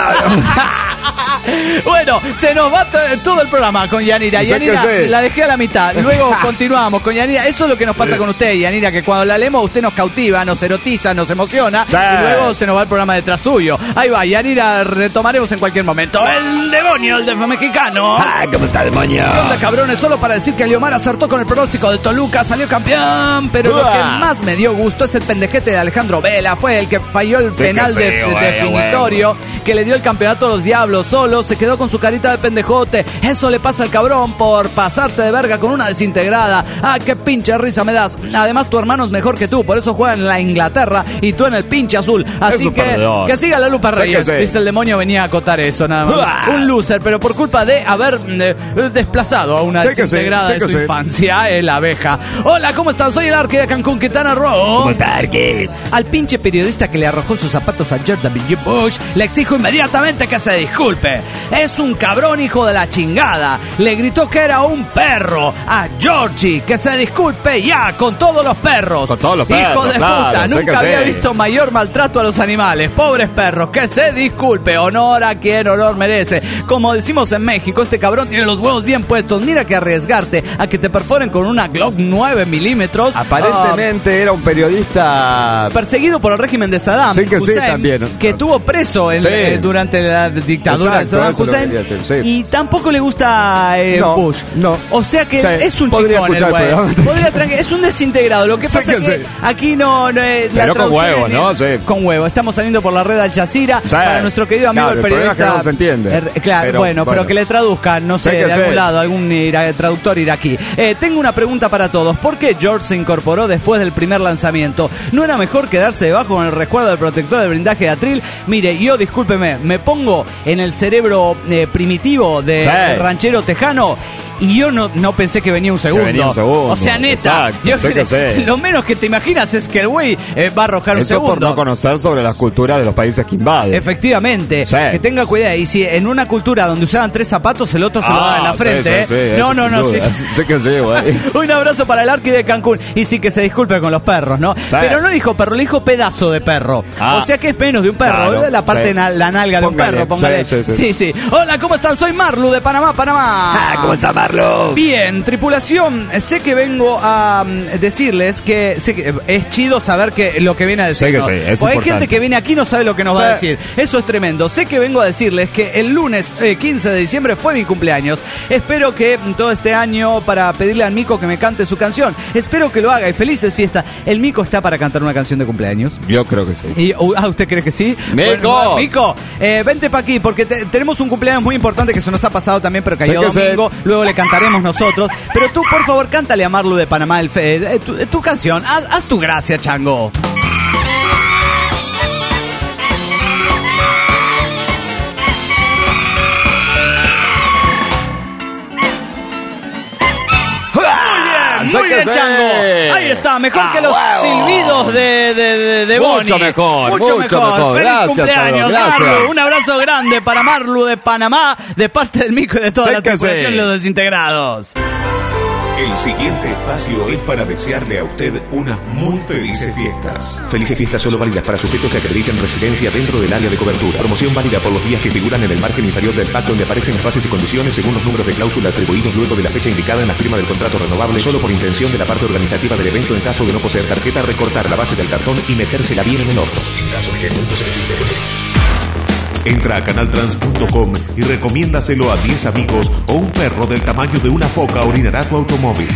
[SPEAKER 3] Bueno, se nos va to- todo el programa con Yanira.
[SPEAKER 4] Sé
[SPEAKER 3] Yanira,
[SPEAKER 4] que sí.
[SPEAKER 3] la dejé a la mitad. Luego continuamos con Yanira. Eso es lo que nos pasa con usted, Yanira, que cuando la leemos usted nos cautiva, nos erotiza, nos emociona.
[SPEAKER 4] Sí.
[SPEAKER 3] Y luego se nos va el programa detrás suyo. Ahí va, Yanira, retomaremos en cualquier momento. El demonio, el de mexicano.
[SPEAKER 5] Ah, ¿cómo está, demonio?
[SPEAKER 3] ¿Qué onda, cabrones? Solo para decir que Aliomar acertó con el pronóstico de Toluca, salió campeón. Pero lo que
[SPEAKER 4] Uah.
[SPEAKER 3] más me dio gusto es el pendejete de Alejandro Vela. Fue el que falló el
[SPEAKER 4] Sí,
[SPEAKER 3] penal
[SPEAKER 4] que
[SPEAKER 3] de-
[SPEAKER 4] sí,
[SPEAKER 3] de-
[SPEAKER 4] güey,
[SPEAKER 3] definitorio, que le dio el campeonato a los Diablos solo. Se quedó con su carita de pendejote. Eso le pasa al cabrón por pasarte de verga con una desintegrada. Ah, qué pinche risa me das. Además, tu hermano es mejor que tú, por eso juega en la Inglaterra y tú en el pinche azul. Así
[SPEAKER 4] Es un
[SPEAKER 3] que
[SPEAKER 4] perdedor.
[SPEAKER 3] que siga la Lupa
[SPEAKER 4] Sí,
[SPEAKER 3] Reyes.
[SPEAKER 4] que sí.
[SPEAKER 3] Dice el demonio, venía a acotar eso, nada más.
[SPEAKER 4] Uah.
[SPEAKER 3] Un loser, pero por culpa de haber eh, desplazado a una
[SPEAKER 4] Sí que sí,
[SPEAKER 3] desintegrada
[SPEAKER 4] sí
[SPEAKER 3] de
[SPEAKER 4] que
[SPEAKER 3] su
[SPEAKER 4] sí.
[SPEAKER 3] infancia, el abeja. Hola, ¿cómo están? Soy el Arque de Cancún, Quintana Roo.
[SPEAKER 5] ¿Cómo está, Arquette?
[SPEAKER 3] Al pinche periodista que le arrojó sus zapatos a George W. Bush, le exijo inmediatamente que se disculpe. Es un cabrón hijo de la chingada. Le gritó que era un perro a Georgie, que se disculpe ya con todos los perros.
[SPEAKER 4] Con todos los perros,
[SPEAKER 3] hijo de
[SPEAKER 4] claro,
[SPEAKER 3] puta,
[SPEAKER 4] sé
[SPEAKER 3] nunca
[SPEAKER 4] que
[SPEAKER 3] había
[SPEAKER 4] sí.
[SPEAKER 3] visto mayor maltrato a los animales. Pobres perros, que se disculpe. Honor a quien honor merece. Como decimos en México, este cabrón tiene los huevos bien puestos. Mira que arriesgarte a que te perforen con una Glock nueve milímetros.
[SPEAKER 4] Aparentemente uh, era un periodista
[SPEAKER 3] perseguido por el régimen de Saddam
[SPEAKER 4] sí que
[SPEAKER 3] Hussein,
[SPEAKER 4] sí, también.
[SPEAKER 3] que estuvo preso en,
[SPEAKER 4] sí.
[SPEAKER 3] eh, durante la dictadura
[SPEAKER 4] Exacto,
[SPEAKER 3] de Saddam Hussein.
[SPEAKER 4] decir, sí.
[SPEAKER 3] Y tampoco le gusta eh,
[SPEAKER 4] no,
[SPEAKER 3] Bush.
[SPEAKER 4] No.
[SPEAKER 3] O sea que
[SPEAKER 4] sí.
[SPEAKER 3] es un
[SPEAKER 4] Podría
[SPEAKER 3] chingón el güey. Podría tranqui- Es un desintegrado. Lo que pasa es que, que sí. aquí no, no eh,
[SPEAKER 4] Pero con huevo, ¿no? Sí.
[SPEAKER 3] Con huevo. Estamos saliendo por la red Al Jazeera sí. para nuestro querido amigo
[SPEAKER 4] claro,
[SPEAKER 3] el periodista.
[SPEAKER 4] El que no se entiende.
[SPEAKER 3] Er, claro,
[SPEAKER 4] pero,
[SPEAKER 3] bueno, bueno, pero que le traduzcan, no sé, de algún
[SPEAKER 4] sí.
[SPEAKER 3] lado, algún ira, traductor iraquí. Eh, tengo una pregunta para todos. ¿Por qué George se incorporó después del primer lanzamiento? ¿No era mejor quedarse debajo con el resguardo del protector del blindaje de atril? Mire, yo, discúlpeme, me pongo en el cerebro eh, primitivo de,
[SPEAKER 4] sí.
[SPEAKER 3] de ranchero tejano. Y yo no, no pensé que venía un segundo.
[SPEAKER 4] Que venía un segundo.
[SPEAKER 3] O sea, neta,
[SPEAKER 4] Exacto,
[SPEAKER 3] yo
[SPEAKER 4] sé que sé.
[SPEAKER 3] lo menos que te imaginas es que el güey eh, va a arrojar un
[SPEAKER 4] Eso
[SPEAKER 3] segundo.
[SPEAKER 4] por no conocer sobre las culturas de los países que invaden.
[SPEAKER 3] Efectivamente,
[SPEAKER 4] sí.
[SPEAKER 3] que tenga cuidado. Y si en una cultura donde usaban tres zapatos, el otro se ah, lo da en la frente.
[SPEAKER 4] Sí, sí,
[SPEAKER 3] ¿eh?
[SPEAKER 4] sí,
[SPEAKER 3] no, no, no, sí.
[SPEAKER 4] Sé que sí, güey.
[SPEAKER 3] Un abrazo para el Arqui de Cancún. Y sí que se disculpe con los perros, ¿no? Sí. Pero no dijo perro, le dijo pedazo de perro. Ah. O sea que es menos de un perro.
[SPEAKER 4] Claro,
[SPEAKER 3] la parte, sí. na, la nalga
[SPEAKER 4] póngale,
[SPEAKER 3] de un perro, póngale.
[SPEAKER 4] Sí, sí,
[SPEAKER 3] sí. sí, sí. Hola, ¿cómo están? Soy Marlu de Panamá, Panamá.
[SPEAKER 5] Ah, ¿cómo está Marlu?
[SPEAKER 3] Bien. Tripulación, sé que vengo a um, decirles que, sé que es chido saber que lo que viene a decir.
[SPEAKER 4] Sí que
[SPEAKER 3] ¿no?
[SPEAKER 4] sí, es
[SPEAKER 3] Porque hay
[SPEAKER 4] importante.
[SPEAKER 3] gente que viene aquí y no sabe lo que nos sí. va a decir. Eso es tremendo. Sé que vengo a decirles que el lunes eh, quince de diciembre fue mi cumpleaños. Espero que todo este año para pedirle al Mico que me cante su canción. Espero que lo haga y felices fiestas. ¿El Mico está para cantar una canción de cumpleaños?
[SPEAKER 4] Yo creo que sí.
[SPEAKER 3] Y, uh, ah, ¿usted cree que sí?
[SPEAKER 4] ¡Mico!
[SPEAKER 3] Bueno, Mico, eh, vente para aquí porque te, tenemos un cumpleaños muy importante que se nos ha pasado también, pero cayó domingo. Sí. Luego le cantaremos nosotros. Pero tú, por favor, cántale a Marlu de Panamá el fe, eh, tu, tu canción. Haz, haz tu gracia, chango. Muy bien, Chango. Ahí está, mejor ah, que los wow. silbidos de, de, de, de Bonnie.
[SPEAKER 4] Mucho mejor,
[SPEAKER 3] mucho,
[SPEAKER 4] mucho
[SPEAKER 3] mejor.
[SPEAKER 4] mejor.
[SPEAKER 3] Feliz
[SPEAKER 4] Gracias,
[SPEAKER 3] cumpleaños,
[SPEAKER 4] Gracias.
[SPEAKER 3] Marlu. Un abrazo grande para Marlu de Panamá, de parte del Mico y de toda
[SPEAKER 4] sé
[SPEAKER 3] la tripulación
[SPEAKER 4] sí.
[SPEAKER 3] de los desintegrados.
[SPEAKER 1] El siguiente espacio es para desearle a usted unas muy felices fiestas. Felices fiestas solo válidas para sujetos que acrediten residencia dentro del área de cobertura. Promoción válida por los días que figuran en el margen inferior del pacto donde aparecen las bases y condiciones según los números de cláusula atribuidos luego de la fecha indicada en la firma del contrato renovable, solo por intención de la parte organizativa del evento en caso de no poseer tarjeta, recortar la base del cartón y metérsela bien en el orto. En caso de que el mundo se desintegre. Entra a canal trans punto com y recomiéndaselo a diez amigos o un perro del tamaño de una foca orinará tu automóvil.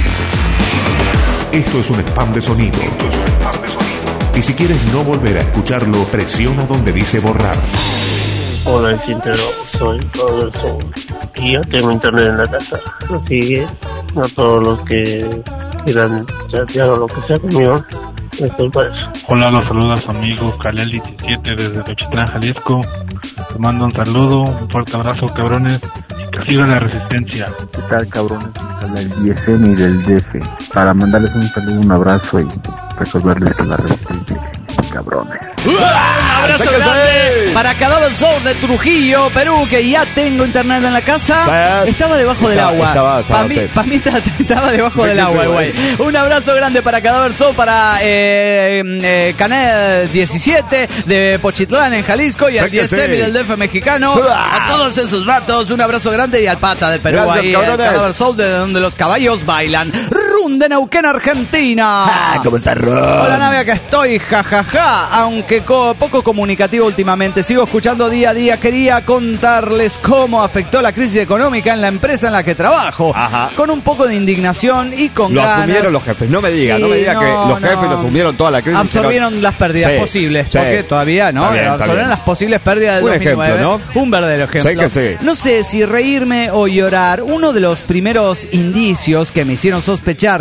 [SPEAKER 1] Esto es un spam de sonido. Esto es un spam de sonido. Y si quieres no volver a escucharlo, presiona donde dice borrar.
[SPEAKER 7] Hola, Desintegro, soy Roberto y ya tengo internet en la casa. Así que a todos los que quieran chatear o lo que sea conmigo, estoy para eso.
[SPEAKER 8] Hola, los saludos amigo Kalel diecisiete desde Tochitlán, Jalisco. Te mando un saludo, un fuerte abrazo, cabrones, y que siga la resistencia.
[SPEAKER 9] ¿Qué tal, cabrones? Habla el I S M y del D F para mandarles un saludo, un abrazo y recordarles que la resistencia, cabrones.
[SPEAKER 3] Un abrazo grande para Cadáver Soul de Trujillo, Perú, que ya tengo internet en la casa.
[SPEAKER 4] Sí.
[SPEAKER 3] Estaba debajo del
[SPEAKER 4] estaba,
[SPEAKER 3] agua.
[SPEAKER 4] Estaba, estaba,
[SPEAKER 3] para mí,
[SPEAKER 4] sí.
[SPEAKER 3] pa mí estaba, estaba debajo
[SPEAKER 4] sí,
[SPEAKER 3] del
[SPEAKER 4] sí,
[SPEAKER 3] agua,
[SPEAKER 4] sí,
[SPEAKER 3] güey. Un abrazo grande para Cadáver Soul, para eh, eh, Canal diecisiete de Pochitlán en Jalisco y
[SPEAKER 4] sí,
[SPEAKER 3] al diez M
[SPEAKER 4] sí.
[SPEAKER 3] del D F mexicano. A todos esos vatos, un abrazo grande y al pata del Perú.
[SPEAKER 4] Gracias,
[SPEAKER 3] ahí, el Cadáver Soul, de donde los caballos bailan. Run de Neuquén, Argentina.
[SPEAKER 5] Ah, ¿cómo estás, Ron?
[SPEAKER 3] Hola, Nave, acá estoy, jajaja. Ja, ja. Aunque co poco comunicativo últimamente, sigo escuchando día a día. Quería contarles cómo afectó la crisis económica en la empresa en la que trabajo.
[SPEAKER 4] Ajá.
[SPEAKER 3] Con un poco de indignación y con
[SPEAKER 4] Lo
[SPEAKER 3] ganas.
[SPEAKER 4] asumieron los jefes, no me diga,
[SPEAKER 3] Sí,
[SPEAKER 4] no me diga
[SPEAKER 3] no,
[SPEAKER 4] que los
[SPEAKER 3] no.
[SPEAKER 4] jefes asumieron toda la crisis.
[SPEAKER 3] Absorbieron
[SPEAKER 4] pero...
[SPEAKER 3] las pérdidas
[SPEAKER 4] sí,
[SPEAKER 3] posibles,
[SPEAKER 4] sí.
[SPEAKER 3] porque todavía no,
[SPEAKER 4] Está bien, está
[SPEAKER 3] absorbieron
[SPEAKER 4] bien.
[SPEAKER 3] las posibles pérdidas del
[SPEAKER 4] Un
[SPEAKER 3] dos mil nueve.
[SPEAKER 4] ejemplo, ¿no?
[SPEAKER 3] Un verdadero ejemplo.
[SPEAKER 4] Sí que sí.
[SPEAKER 3] No sé si reírme o llorar. Uno de los primeros indicios que me hicieron sospechar que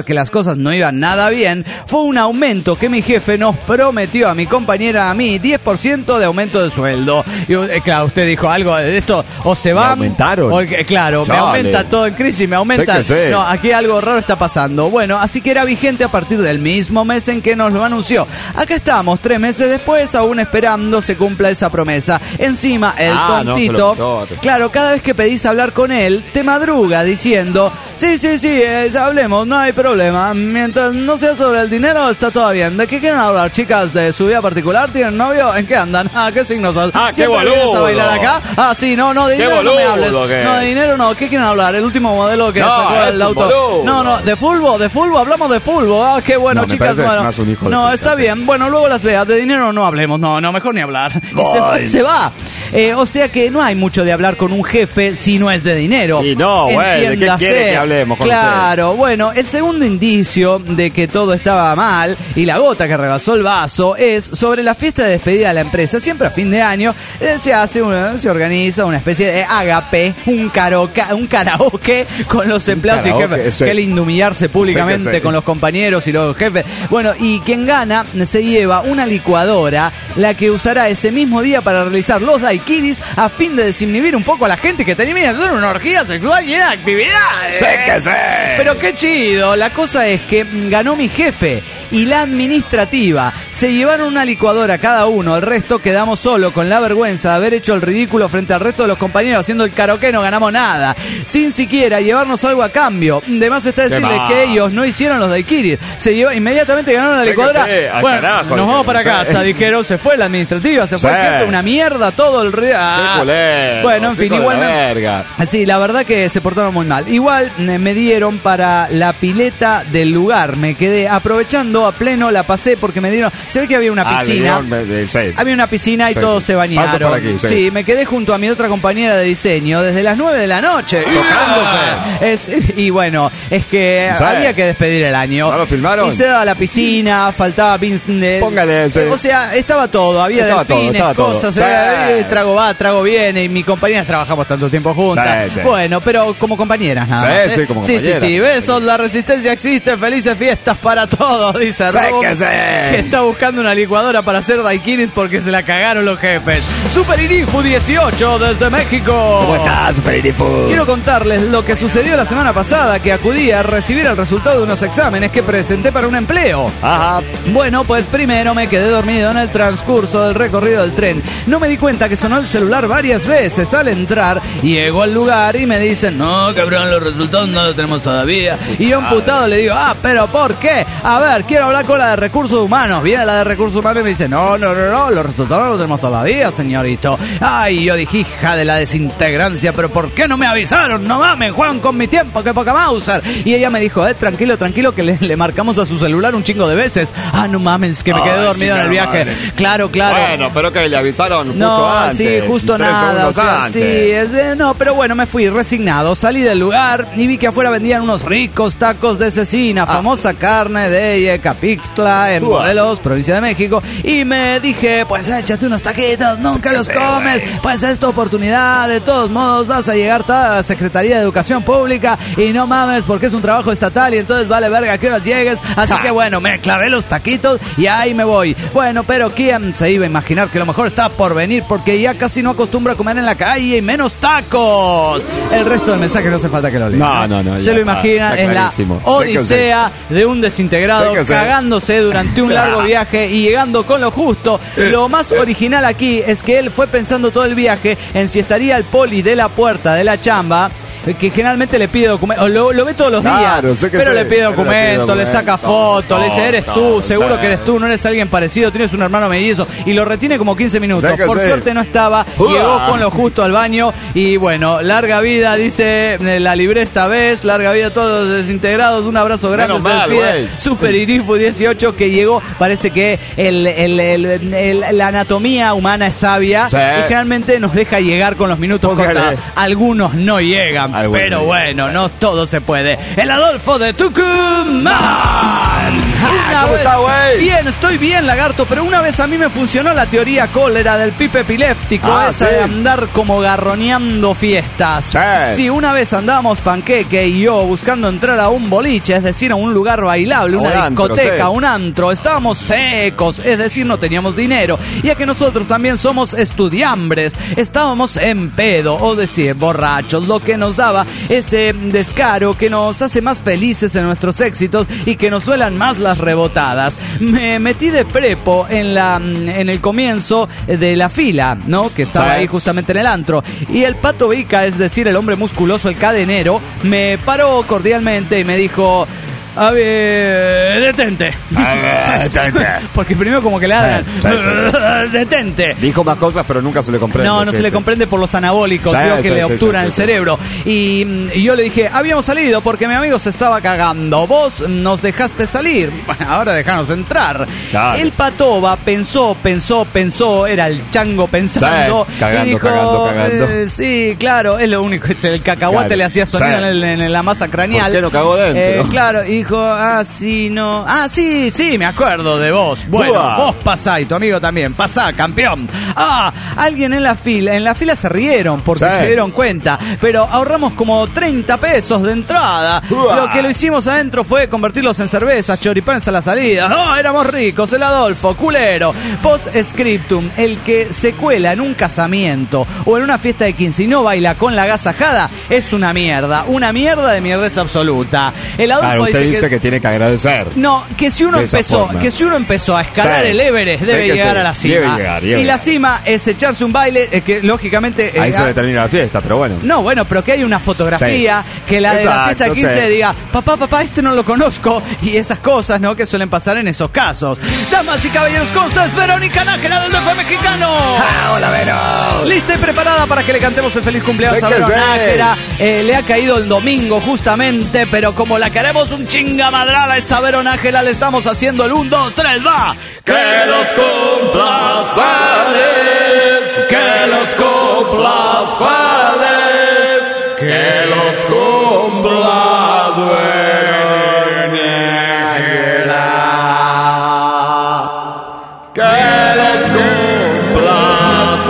[SPEAKER 3] que las cosas no iban nada bien, fue un aumento que mi jefe nos prometió a mi compañera, a mí, diez por ciento de aumento de sueldo. Y eh, claro, usted dijo algo de esto, o se va...
[SPEAKER 4] ¿Me aumentaron?
[SPEAKER 3] Porque, claro,
[SPEAKER 4] Chale.
[SPEAKER 3] me aumenta todo en crisis, me aumenta...
[SPEAKER 4] Sé que sé.
[SPEAKER 3] No, aquí algo raro está pasando. Bueno, así que era vigente a partir del mismo mes en que nos lo anunció. Acá estamos, tres meses después, aún esperando se cumpla esa promesa. Encima, el
[SPEAKER 4] Ah, no,
[SPEAKER 3] tontito...
[SPEAKER 4] se lo contó.
[SPEAKER 3] Claro, cada vez que pedís hablar con él, te madruga diciendo... Sí, sí, sí, eh, hablemos, no hay problema. Mientras no sea sobre el dinero, está todo bien. ¿De qué quieren hablar, chicas? ¿De su vida particular? ¿Tienen novio? ¿En qué andan? Ah, ¿qué signos son?
[SPEAKER 4] Ah, qué
[SPEAKER 3] ¿Siempre vienes
[SPEAKER 4] boludo.
[SPEAKER 3] a bailar acá? Ah, sí, no, no, de
[SPEAKER 4] Qué
[SPEAKER 3] dinero no me hables.
[SPEAKER 4] boludo que
[SPEAKER 3] No, de
[SPEAKER 4] es.
[SPEAKER 3] dinero no. ¿Qué quieren hablar? El último modelo que
[SPEAKER 4] No,
[SPEAKER 3] sacó
[SPEAKER 4] es
[SPEAKER 3] el
[SPEAKER 4] un
[SPEAKER 3] auto.
[SPEAKER 4] boludo.
[SPEAKER 3] No, no, de fulbo, de fulbo, hablamos de fulbo. Ah, qué bueno,
[SPEAKER 4] No, me
[SPEAKER 3] chicas.
[SPEAKER 4] parece
[SPEAKER 3] Bueno,
[SPEAKER 4] más un hijo de
[SPEAKER 3] no,
[SPEAKER 4] puta,
[SPEAKER 3] está
[SPEAKER 4] sí.
[SPEAKER 3] bien. Bueno, luego las veas. De dinero no hablemos. No, no, mejor ni hablar. Y
[SPEAKER 4] Ay.
[SPEAKER 3] se, se va. Eh, o sea que no hay mucho de hablar con un jefe si no es de dinero.
[SPEAKER 4] Y no, güey, ¿de qué
[SPEAKER 3] Entiéndase.
[SPEAKER 4] quiere que hablemos con
[SPEAKER 3] Claro, bueno, el segundo indicio de que todo estaba mal y la gota que rebasó el vaso es sobre la fiesta de despedida de la empresa. Siempre a fin de año eh, se hace, una, se organiza una especie de agape, un, karaoke, un karaoke con los empleados y
[SPEAKER 4] karaoke,
[SPEAKER 3] jefes.
[SPEAKER 4] sí.
[SPEAKER 3] Qué lindo humillarse públicamente
[SPEAKER 4] Sí que sí.
[SPEAKER 3] con los compañeros y los jefes. Bueno, y quien gana se lleva una licuadora, la que usará ese mismo día para realizar los daiquiris a fin de desinhibir un poco a la gente que termina de hacer una orgía sexual llena de actividades.
[SPEAKER 4] ¡Sé que sé!
[SPEAKER 3] Pero qué chido, la cosa es que ganó mi jefe y la administrativa. Se llevaron una licuadora cada uno, el resto quedamos solo con la vergüenza de haber hecho el ridículo frente al resto de los compañeros haciendo el karaoke, no ganamos nada, sin siquiera llevarnos algo a cambio. De más está decirles
[SPEAKER 4] va?
[SPEAKER 3] que ellos no hicieron los daiquiris, se lleva, inmediatamente ganaron la
[SPEAKER 4] Sí que
[SPEAKER 3] licuadora.
[SPEAKER 4] sí, al
[SPEAKER 3] Bueno,
[SPEAKER 4] carajo,
[SPEAKER 3] nos vamos
[SPEAKER 4] dijeron,
[SPEAKER 3] para casa,
[SPEAKER 4] sí.
[SPEAKER 3] dijeron, se fue la administrativa, se fue
[SPEAKER 4] Sí.
[SPEAKER 3] el jefe, una mierda todo el re... Ah.
[SPEAKER 4] ¡Qué culero!
[SPEAKER 3] Bueno, en fin,
[SPEAKER 4] chico de
[SPEAKER 3] igual
[SPEAKER 4] la
[SPEAKER 3] me-
[SPEAKER 4] verga.
[SPEAKER 3] Sí, la verdad que se portaron muy mal. Igual eh, me dieron para la pileta del lugar. Me quedé aprovechando a pleno, la pasé porque me dieron... Se ve que había una
[SPEAKER 4] Ah, le
[SPEAKER 3] piscina.
[SPEAKER 4] dieron, eh, sí.
[SPEAKER 3] Había una piscina y
[SPEAKER 4] Sí.
[SPEAKER 3] todos se bañaron.
[SPEAKER 4] Paso por aquí, sí.
[SPEAKER 3] Sí, me quedé junto a mi otra compañera de diseño desde las nueve de la noche.
[SPEAKER 4] Tocándose.
[SPEAKER 3] Es, y bueno, es que
[SPEAKER 4] Sí.
[SPEAKER 3] había que despedir el año.
[SPEAKER 4] ¿No lo filmaron?
[SPEAKER 3] Y se daba la piscina, faltaba pins- eh,
[SPEAKER 4] Póngale, sí.
[SPEAKER 3] O sea, estaba todo. Había
[SPEAKER 4] Estaba todo,
[SPEAKER 3] delfines,
[SPEAKER 4] estaba todo.
[SPEAKER 3] cosas.
[SPEAKER 4] Sí.
[SPEAKER 3] eh, trago va, trago viene. Y mi compañera trabajamos tanto tiempo juntas.
[SPEAKER 4] Sí, sí.
[SPEAKER 3] Bueno, pero como compañeras nada
[SPEAKER 4] Sí,
[SPEAKER 3] más, ¿eh?
[SPEAKER 4] sí, como
[SPEAKER 3] sí, sí,
[SPEAKER 4] compañeras.
[SPEAKER 3] sí. Besos, la resistencia existe. Felices fiestas para todos, dice
[SPEAKER 4] Sí
[SPEAKER 3] Rob,
[SPEAKER 4] que sí.
[SPEAKER 3] que está buscando una licuadora para hacer daiquiris porque se la cagaron los jefes. Super Irifu dieciocho desde México.
[SPEAKER 5] ¿Cómo estás, Super Irifu?
[SPEAKER 3] Quiero contarles lo que sucedió la semana pasada, que acudí a recibir el resultado de unos exámenes que presenté para un empleo.
[SPEAKER 4] Ajá.
[SPEAKER 3] Bueno, pues primero me quedé dormido en el transcurso del recorrido del tren. No me di cuenta que sonó el celular varias veces al entrar. Llego al lugar y me dicen, no, cabrón, los resultados no los tenemos todavía. Y yo emputado le digo, ah, pero ¿por qué? A ver, quiero hablar con la de recursos humanos. Viene la de recursos humanos y me dice, no, no, no, no, los resultados no los tenemos todavía, señorito. Ay, yo dije, hija de la desintegrancia, pero ¿por qué no me avisaron? No mames, juegan con mi tiempo, que poca Mauser. Y ella me dijo, eh, tranquilo, tranquilo, que le, le marcamos a su celular un chingo de veces. Ah, no mames, que me quedé
[SPEAKER 4] Ay,
[SPEAKER 3] dormido en el
[SPEAKER 4] chingada
[SPEAKER 3] viaje.
[SPEAKER 4] madre.
[SPEAKER 3] Claro, claro.
[SPEAKER 4] Bueno, pero que le avisaron justo
[SPEAKER 3] No,
[SPEAKER 4] antes.
[SPEAKER 3] sí, justo
[SPEAKER 4] tres
[SPEAKER 3] nada. O
[SPEAKER 4] segundos
[SPEAKER 3] sea,
[SPEAKER 4] antes.
[SPEAKER 3] sí, es de- no, pero bueno, me fui resignado. Salí del lugar y vi que afuera vendían unos ricos tacos de cecina,
[SPEAKER 4] Ah.
[SPEAKER 3] famosa carne de Yecapixtla, en
[SPEAKER 4] Uah.
[SPEAKER 3] Morelos, provincia de México. Y me dije, pues échate unos taquitos, nunca los comes. Pues es tu oportunidad. De todos modos, vas a llegar a la Secretaría de Educación Pública y no mames, porque es un trabajo estatal y entonces vale verga que horas llegues. Así que bueno, me clavé los taquitos y ahí me voy. Bueno, pero ¿quién se iba a imaginar que lo mejor está por venir? Porque ya casi no acostumbro a comer en la calle y menos tacos. El resto del mensaje no hace falta que lo lea.
[SPEAKER 4] No, no, no,
[SPEAKER 3] Se
[SPEAKER 4] ya
[SPEAKER 3] lo
[SPEAKER 4] está,
[SPEAKER 3] imaginan,
[SPEAKER 4] está
[SPEAKER 3] es la
[SPEAKER 4] clarísimo. Sé que
[SPEAKER 3] odisea de un desintegrado
[SPEAKER 4] Sé que sé.
[SPEAKER 3] cagándose durante un largo viaje y llegando con lo justo. Lo más original aquí es que él fue pensando todo el viaje en si estaría el poli de la puerta de la chamba, que generalmente le pide documentos, lo, lo ve todos los
[SPEAKER 4] Claro,
[SPEAKER 3] días,
[SPEAKER 4] sé que
[SPEAKER 3] pero
[SPEAKER 4] sé,
[SPEAKER 3] le pide
[SPEAKER 4] pero le pide
[SPEAKER 3] documentos, le saca
[SPEAKER 4] documentos,
[SPEAKER 3] fotos, le dice,
[SPEAKER 4] no,
[SPEAKER 3] eres
[SPEAKER 4] no,
[SPEAKER 3] tú, seguro
[SPEAKER 4] sí.
[SPEAKER 3] que eres tú, no eres alguien parecido, tienes un hermano mellizo, y lo retiene como quince minutos.
[SPEAKER 4] Sé que
[SPEAKER 3] Por
[SPEAKER 4] sé.
[SPEAKER 3] suerte no estaba,
[SPEAKER 4] Uah.
[SPEAKER 3] llegó con lo justo al baño, y bueno, larga vida, dice, eh, la libré esta vez, larga vida a todos los desintegrados, un abrazo grande,
[SPEAKER 4] Menos
[SPEAKER 3] se
[SPEAKER 4] mal,
[SPEAKER 3] despide
[SPEAKER 4] güey.
[SPEAKER 3] Super Irifu dieciocho, que llegó, parece que el, el- el- el- la anatomía humana es sabia,
[SPEAKER 4] Sí.
[SPEAKER 3] y generalmente nos deja llegar con los minutos
[SPEAKER 4] Póngale.
[SPEAKER 3] contados. Algunos no llegan,
[SPEAKER 4] Algunos
[SPEAKER 3] pero
[SPEAKER 4] no
[SPEAKER 3] bueno,
[SPEAKER 4] llegan.
[SPEAKER 3] no todo se puede. El Adolfo de Tucumán. Una
[SPEAKER 4] ¿Cómo
[SPEAKER 3] vez-
[SPEAKER 4] está, güey?
[SPEAKER 3] Bien, estoy bien, lagarto, pero una vez a mí me funcionó la teoría cólera del pipe epiléptico,
[SPEAKER 4] Ah,
[SPEAKER 3] esa
[SPEAKER 4] sí.
[SPEAKER 3] de andar como garroneando fiestas.
[SPEAKER 4] Sí.
[SPEAKER 3] Sí, una vez andábamos Panqueque y yo buscando entrar a un boliche, es decir, a un lugar bailable,
[SPEAKER 4] A
[SPEAKER 3] una
[SPEAKER 4] un antro,
[SPEAKER 3] discoteca,
[SPEAKER 4] sí.
[SPEAKER 3] un antro. Estábamos secos, es decir, no teníamos dinero. Ya que nosotros también somos estudiambres, estábamos en pedo, o decir, borrachos, lo que nos daba ese descaro que nos hace más felices en nuestros éxitos y que nos duelan más las rebotadas. Me metí de prepo en la en el comienzo de la fila, ¿no? Que estaba
[SPEAKER 4] Sí.
[SPEAKER 3] ahí justamente en el antro. Y el Pato Vica, es decir, el hombre musculoso, el cadenero, me paró cordialmente y me dijo: a ver, detente. Porque primero como que le hagan,
[SPEAKER 4] Sí, sí,
[SPEAKER 3] detente.
[SPEAKER 4] Dijo más cosas, pero nunca se le comprende.
[SPEAKER 3] No, no
[SPEAKER 4] sí,
[SPEAKER 3] se le
[SPEAKER 4] sí.
[SPEAKER 3] comprende por los anabólicos,
[SPEAKER 4] Sí,
[SPEAKER 3] vio que
[SPEAKER 4] sí,
[SPEAKER 3] le
[SPEAKER 4] sí,
[SPEAKER 3] obturan
[SPEAKER 4] sí,
[SPEAKER 3] el
[SPEAKER 4] sí.
[SPEAKER 3] cerebro. Y, mm, y yo le dije, habíamos salido porque mi amigo se estaba cagando. Vos nos dejaste salir. Bueno, ahora dejanos entrar.
[SPEAKER 4] Claro.
[SPEAKER 3] El Patoba pensó, pensó, pensó, era el chango pensando.
[SPEAKER 4] Sí, cagando,
[SPEAKER 3] y dijo,
[SPEAKER 4] cagando, cagando.
[SPEAKER 3] eh, sí, claro, es lo único. este, El cacahuate
[SPEAKER 4] Claro.
[SPEAKER 3] le hacía sonido
[SPEAKER 4] Sí.
[SPEAKER 3] en, el- en la masa craneal.
[SPEAKER 4] ¿Por qué no cagó dentro?
[SPEAKER 3] Eh, claro, y dijo, ah, sí, no. Ah, sí, sí, me acuerdo de vos. Bueno,
[SPEAKER 4] Buah.
[SPEAKER 3] vos pasá y tu amigo también. Pasá, campeón. Ah, alguien en la fila. En la fila se rieron porque
[SPEAKER 4] Sí.
[SPEAKER 3] se dieron cuenta. Pero ahorramos como treinta pesos de entrada.
[SPEAKER 4] Buah.
[SPEAKER 3] Lo que lo hicimos adentro fue convertirlos en cervezas, choripanes a la salida. No, éramos ricos. El Adolfo, culero. Post scriptum. El que se cuela en un casamiento o en una fiesta de quince y no baila con la agasajada es una mierda. Una mierda de mierdez absoluta. El Adolfo
[SPEAKER 4] Claro, usted
[SPEAKER 3] dice
[SPEAKER 4] dice que... tiene que agradecer.
[SPEAKER 3] no, que si uno
[SPEAKER 4] De esa
[SPEAKER 3] empezó,
[SPEAKER 4] forma.
[SPEAKER 3] que si uno empezó a escalar
[SPEAKER 4] Sí.
[SPEAKER 3] el Everest,
[SPEAKER 4] Sí
[SPEAKER 3] debe
[SPEAKER 4] que
[SPEAKER 3] llegar
[SPEAKER 4] sí.
[SPEAKER 3] a la cima.
[SPEAKER 4] Debe llegar, debe
[SPEAKER 3] y la
[SPEAKER 4] llegar.
[SPEAKER 3] cima es echarse un baile, eh, que lógicamente.
[SPEAKER 4] Ahí
[SPEAKER 3] eh,
[SPEAKER 4] se
[SPEAKER 3] ah,
[SPEAKER 4] le termina la fiesta, pero bueno.
[SPEAKER 3] no, bueno, pero que hay una fotografía
[SPEAKER 4] Sí.
[SPEAKER 3] que la de la fiesta de
[SPEAKER 4] Exacto,
[SPEAKER 3] quince
[SPEAKER 4] sí.
[SPEAKER 3] diga, papá, papá, este no lo conozco, y esas cosas, ¿no? Que suelen pasar en esos casos. Damas y caballeros, con ustedes, Verónica Nájera del D F mexicano.
[SPEAKER 5] Ah, hola, Vero.
[SPEAKER 3] Lista y preparada para que le cantemos el feliz cumpleaños
[SPEAKER 4] Sí
[SPEAKER 3] a
[SPEAKER 4] que
[SPEAKER 3] Vero
[SPEAKER 4] sí.
[SPEAKER 3] Nájera. Eh, le ha caído el domingo justamente, pero como la queremos un chingamadrala esa Vero Nájera, le estamos haciendo el uno, dos, tres, va. Que los cumplas feliz, que los cumplas feliz, que los cumplas Nájera. Que los cumplas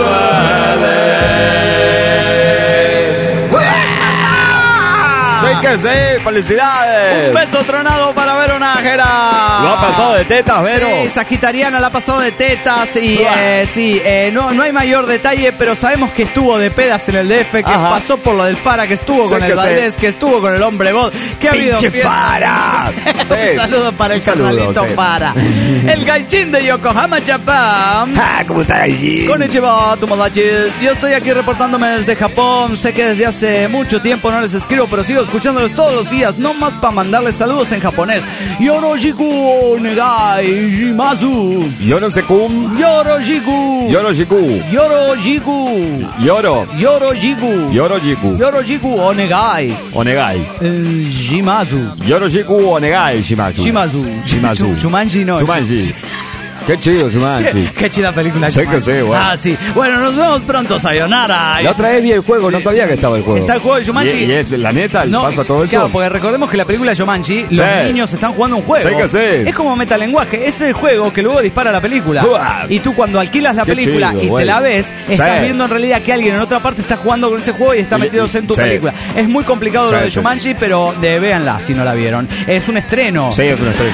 [SPEAKER 3] feliz.
[SPEAKER 4] Sí que sí, felicidades.
[SPEAKER 3] Un beso tronado para Vero Nájera.
[SPEAKER 4] Lo ha pasado de tetas, Vero.
[SPEAKER 3] Sí, sagitariana la ha pasado de tetas y eh, sí, eh, no, no hay mayor detalle, pero sabemos que estuvo de pedas en el D F, que
[SPEAKER 4] Ajá.
[SPEAKER 3] pasó por lo del Fara, que estuvo
[SPEAKER 4] Sí
[SPEAKER 3] con
[SPEAKER 4] que
[SPEAKER 3] el
[SPEAKER 4] sí.
[SPEAKER 3] Valdés, que estuvo con el Hombre Bot, que ha habido
[SPEAKER 5] ¡Pinche
[SPEAKER 3] fiesta-
[SPEAKER 5] Fara!
[SPEAKER 3] Un
[SPEAKER 4] Sí.
[SPEAKER 3] saludo para el
[SPEAKER 4] Un saludo,
[SPEAKER 3] carnalito
[SPEAKER 4] sí.
[SPEAKER 3] Fara. El gaichín de Yokohama, Japón.
[SPEAKER 5] Ah, ¿cómo está allí?
[SPEAKER 3] Konnichiwa, tomodachis. Yo estoy aquí reportándome desde Japón. Sé que desde hace mucho tiempo no les escribo, pero sigo escuchándolos todos los días, no más para mandarles saludos en japonés. Yoroshiku negai shimasu.
[SPEAKER 4] Yo no sé cum.
[SPEAKER 3] Yoroshiku.
[SPEAKER 4] Yoro jiku.
[SPEAKER 3] Yoroshiku.
[SPEAKER 4] Yoro.
[SPEAKER 3] Yoroshiku.
[SPEAKER 4] Yoro jiku.
[SPEAKER 3] Yoroshiku onegai.
[SPEAKER 4] Onegai.
[SPEAKER 3] Eh, shimasu.
[SPEAKER 4] Yoro jiku onegai, Shimazu.
[SPEAKER 3] Shimazu.
[SPEAKER 4] Shimazu.
[SPEAKER 3] Shu- Shumanji no.
[SPEAKER 4] Shumanji. Qué chido, Shumanji.
[SPEAKER 3] Qué chida película.
[SPEAKER 4] Sí que
[SPEAKER 3] Shumanji.
[SPEAKER 4] sí, bueno.
[SPEAKER 3] Ah, sí. Bueno, nos vemos pronto, sayonara.
[SPEAKER 4] La otra vez vi el juego, no sabía que estaba el juego.
[SPEAKER 3] Está el juego de Shumanji.
[SPEAKER 4] Y, y es, la neta,
[SPEAKER 3] No,
[SPEAKER 4] pasa todo eso.
[SPEAKER 3] claro, porque recordemos que la película de Jumanji, los
[SPEAKER 4] Sí.
[SPEAKER 3] niños están jugando un juego.
[SPEAKER 4] Sí que sí.
[SPEAKER 3] Es como metalenguaje, es el juego que luego dispara la película.
[SPEAKER 4] Uah.
[SPEAKER 3] Y tú cuando alquilas la
[SPEAKER 4] Qué
[SPEAKER 3] película
[SPEAKER 4] chido,
[SPEAKER 3] y te
[SPEAKER 4] bueno.
[SPEAKER 3] la ves, estás
[SPEAKER 4] Sí.
[SPEAKER 3] viendo en realidad que alguien en otra parte está jugando con ese juego y está
[SPEAKER 4] Y-
[SPEAKER 3] metiéndose en tu
[SPEAKER 4] sí.
[SPEAKER 3] película. Es muy complicado
[SPEAKER 4] Sí,
[SPEAKER 3] lo de
[SPEAKER 4] sí.
[SPEAKER 3] Jumanji, pero de, véanla si no la vieron. Es un estreno.
[SPEAKER 4] Sí, es una estrella.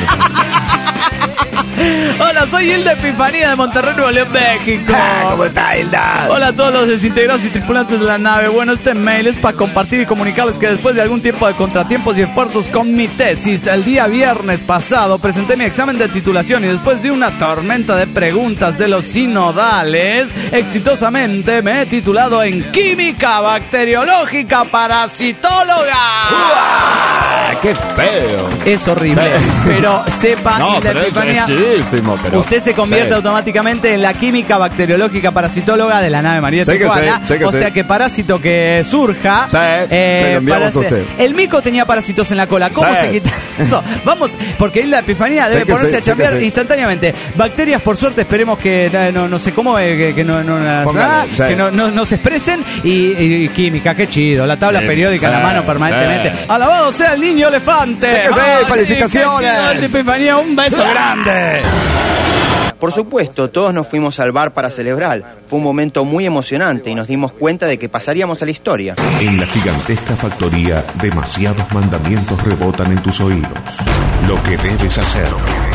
[SPEAKER 3] Hola, soy Hilda Epifanía de Monterrey, Nuevo León, México.
[SPEAKER 5] Ah, ¿cómo está, Hilda?
[SPEAKER 3] Hola a todos los desintegrados y tripulantes de la nave. Bueno, este mail es para compartir y comunicarles que después de algún tiempo de contratiempos y esfuerzos con mi tesis, el día viernes pasado presenté mi examen de titulación y después de una tormenta de preguntas de los sinodales, exitosamente me he titulado en Química Bacteriológica Parasitóloga.
[SPEAKER 4] ¡Ah, qué feo!
[SPEAKER 3] Es horrible,
[SPEAKER 4] Sí.
[SPEAKER 3] pero sepa,
[SPEAKER 4] No,
[SPEAKER 3] Hilda
[SPEAKER 4] pero es,
[SPEAKER 3] Epifanía,
[SPEAKER 4] es chidísimo, pero...
[SPEAKER 3] usted se convierte
[SPEAKER 4] Sí.
[SPEAKER 3] automáticamente en la química bacteriológica parasitóloga de la nave María
[SPEAKER 4] Sí que
[SPEAKER 3] Tijuana.
[SPEAKER 4] sí, sí que
[SPEAKER 3] o
[SPEAKER 4] sí.
[SPEAKER 3] sea que parásito que surja.
[SPEAKER 4] Sí, se lo enviamos a usted.
[SPEAKER 3] El mico tenía parásitos en la cola. ¿Cómo
[SPEAKER 4] Sí.
[SPEAKER 3] se quita eso? Vamos, porque Hilda Epifanía
[SPEAKER 4] Sí
[SPEAKER 3] debe
[SPEAKER 4] que
[SPEAKER 3] ponerse
[SPEAKER 4] sí,
[SPEAKER 3] a
[SPEAKER 4] sí que
[SPEAKER 3] chambear
[SPEAKER 4] sí.
[SPEAKER 3] instantáneamente. Bacterias, por suerte, esperemos que eh, no, no sé cómo, eh, que, que no, no, no-
[SPEAKER 4] Póngale,
[SPEAKER 3] ah,
[SPEAKER 4] sí.
[SPEAKER 3] que no, no- no se expresen. Y, y química, qué chido. La tabla
[SPEAKER 4] Sí,
[SPEAKER 3] periódica en la
[SPEAKER 4] sí,
[SPEAKER 3] mano permanentemente.
[SPEAKER 4] sí.
[SPEAKER 3] Alabado sea el niño Pío Elefante.
[SPEAKER 4] Sí que sí,
[SPEAKER 3] Ay,
[SPEAKER 4] felicitaciones.
[SPEAKER 3] qué- qué- qué epifanía, un beso grande.
[SPEAKER 10] Por supuesto, todos nos fuimos al bar para celebrar. Fue un momento muy emocionante y nos dimos cuenta de que pasaríamos a la historia.
[SPEAKER 1] En la gigantesca factoría, demasiados mandamientos rebotan en tus oídos. Lo que debes hacer,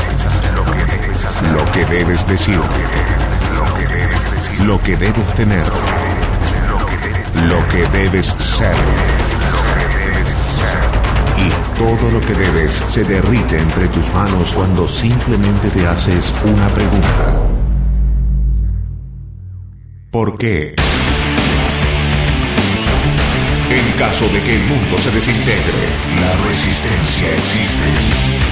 [SPEAKER 1] lo que debes decir, lo que debes tener, lo que debes ser. Y todo lo que debes se derrite entre tus manos cuando simplemente te haces una pregunta. ¿Por qué? En caso de que el mundo se desintegre, la resistencia existe.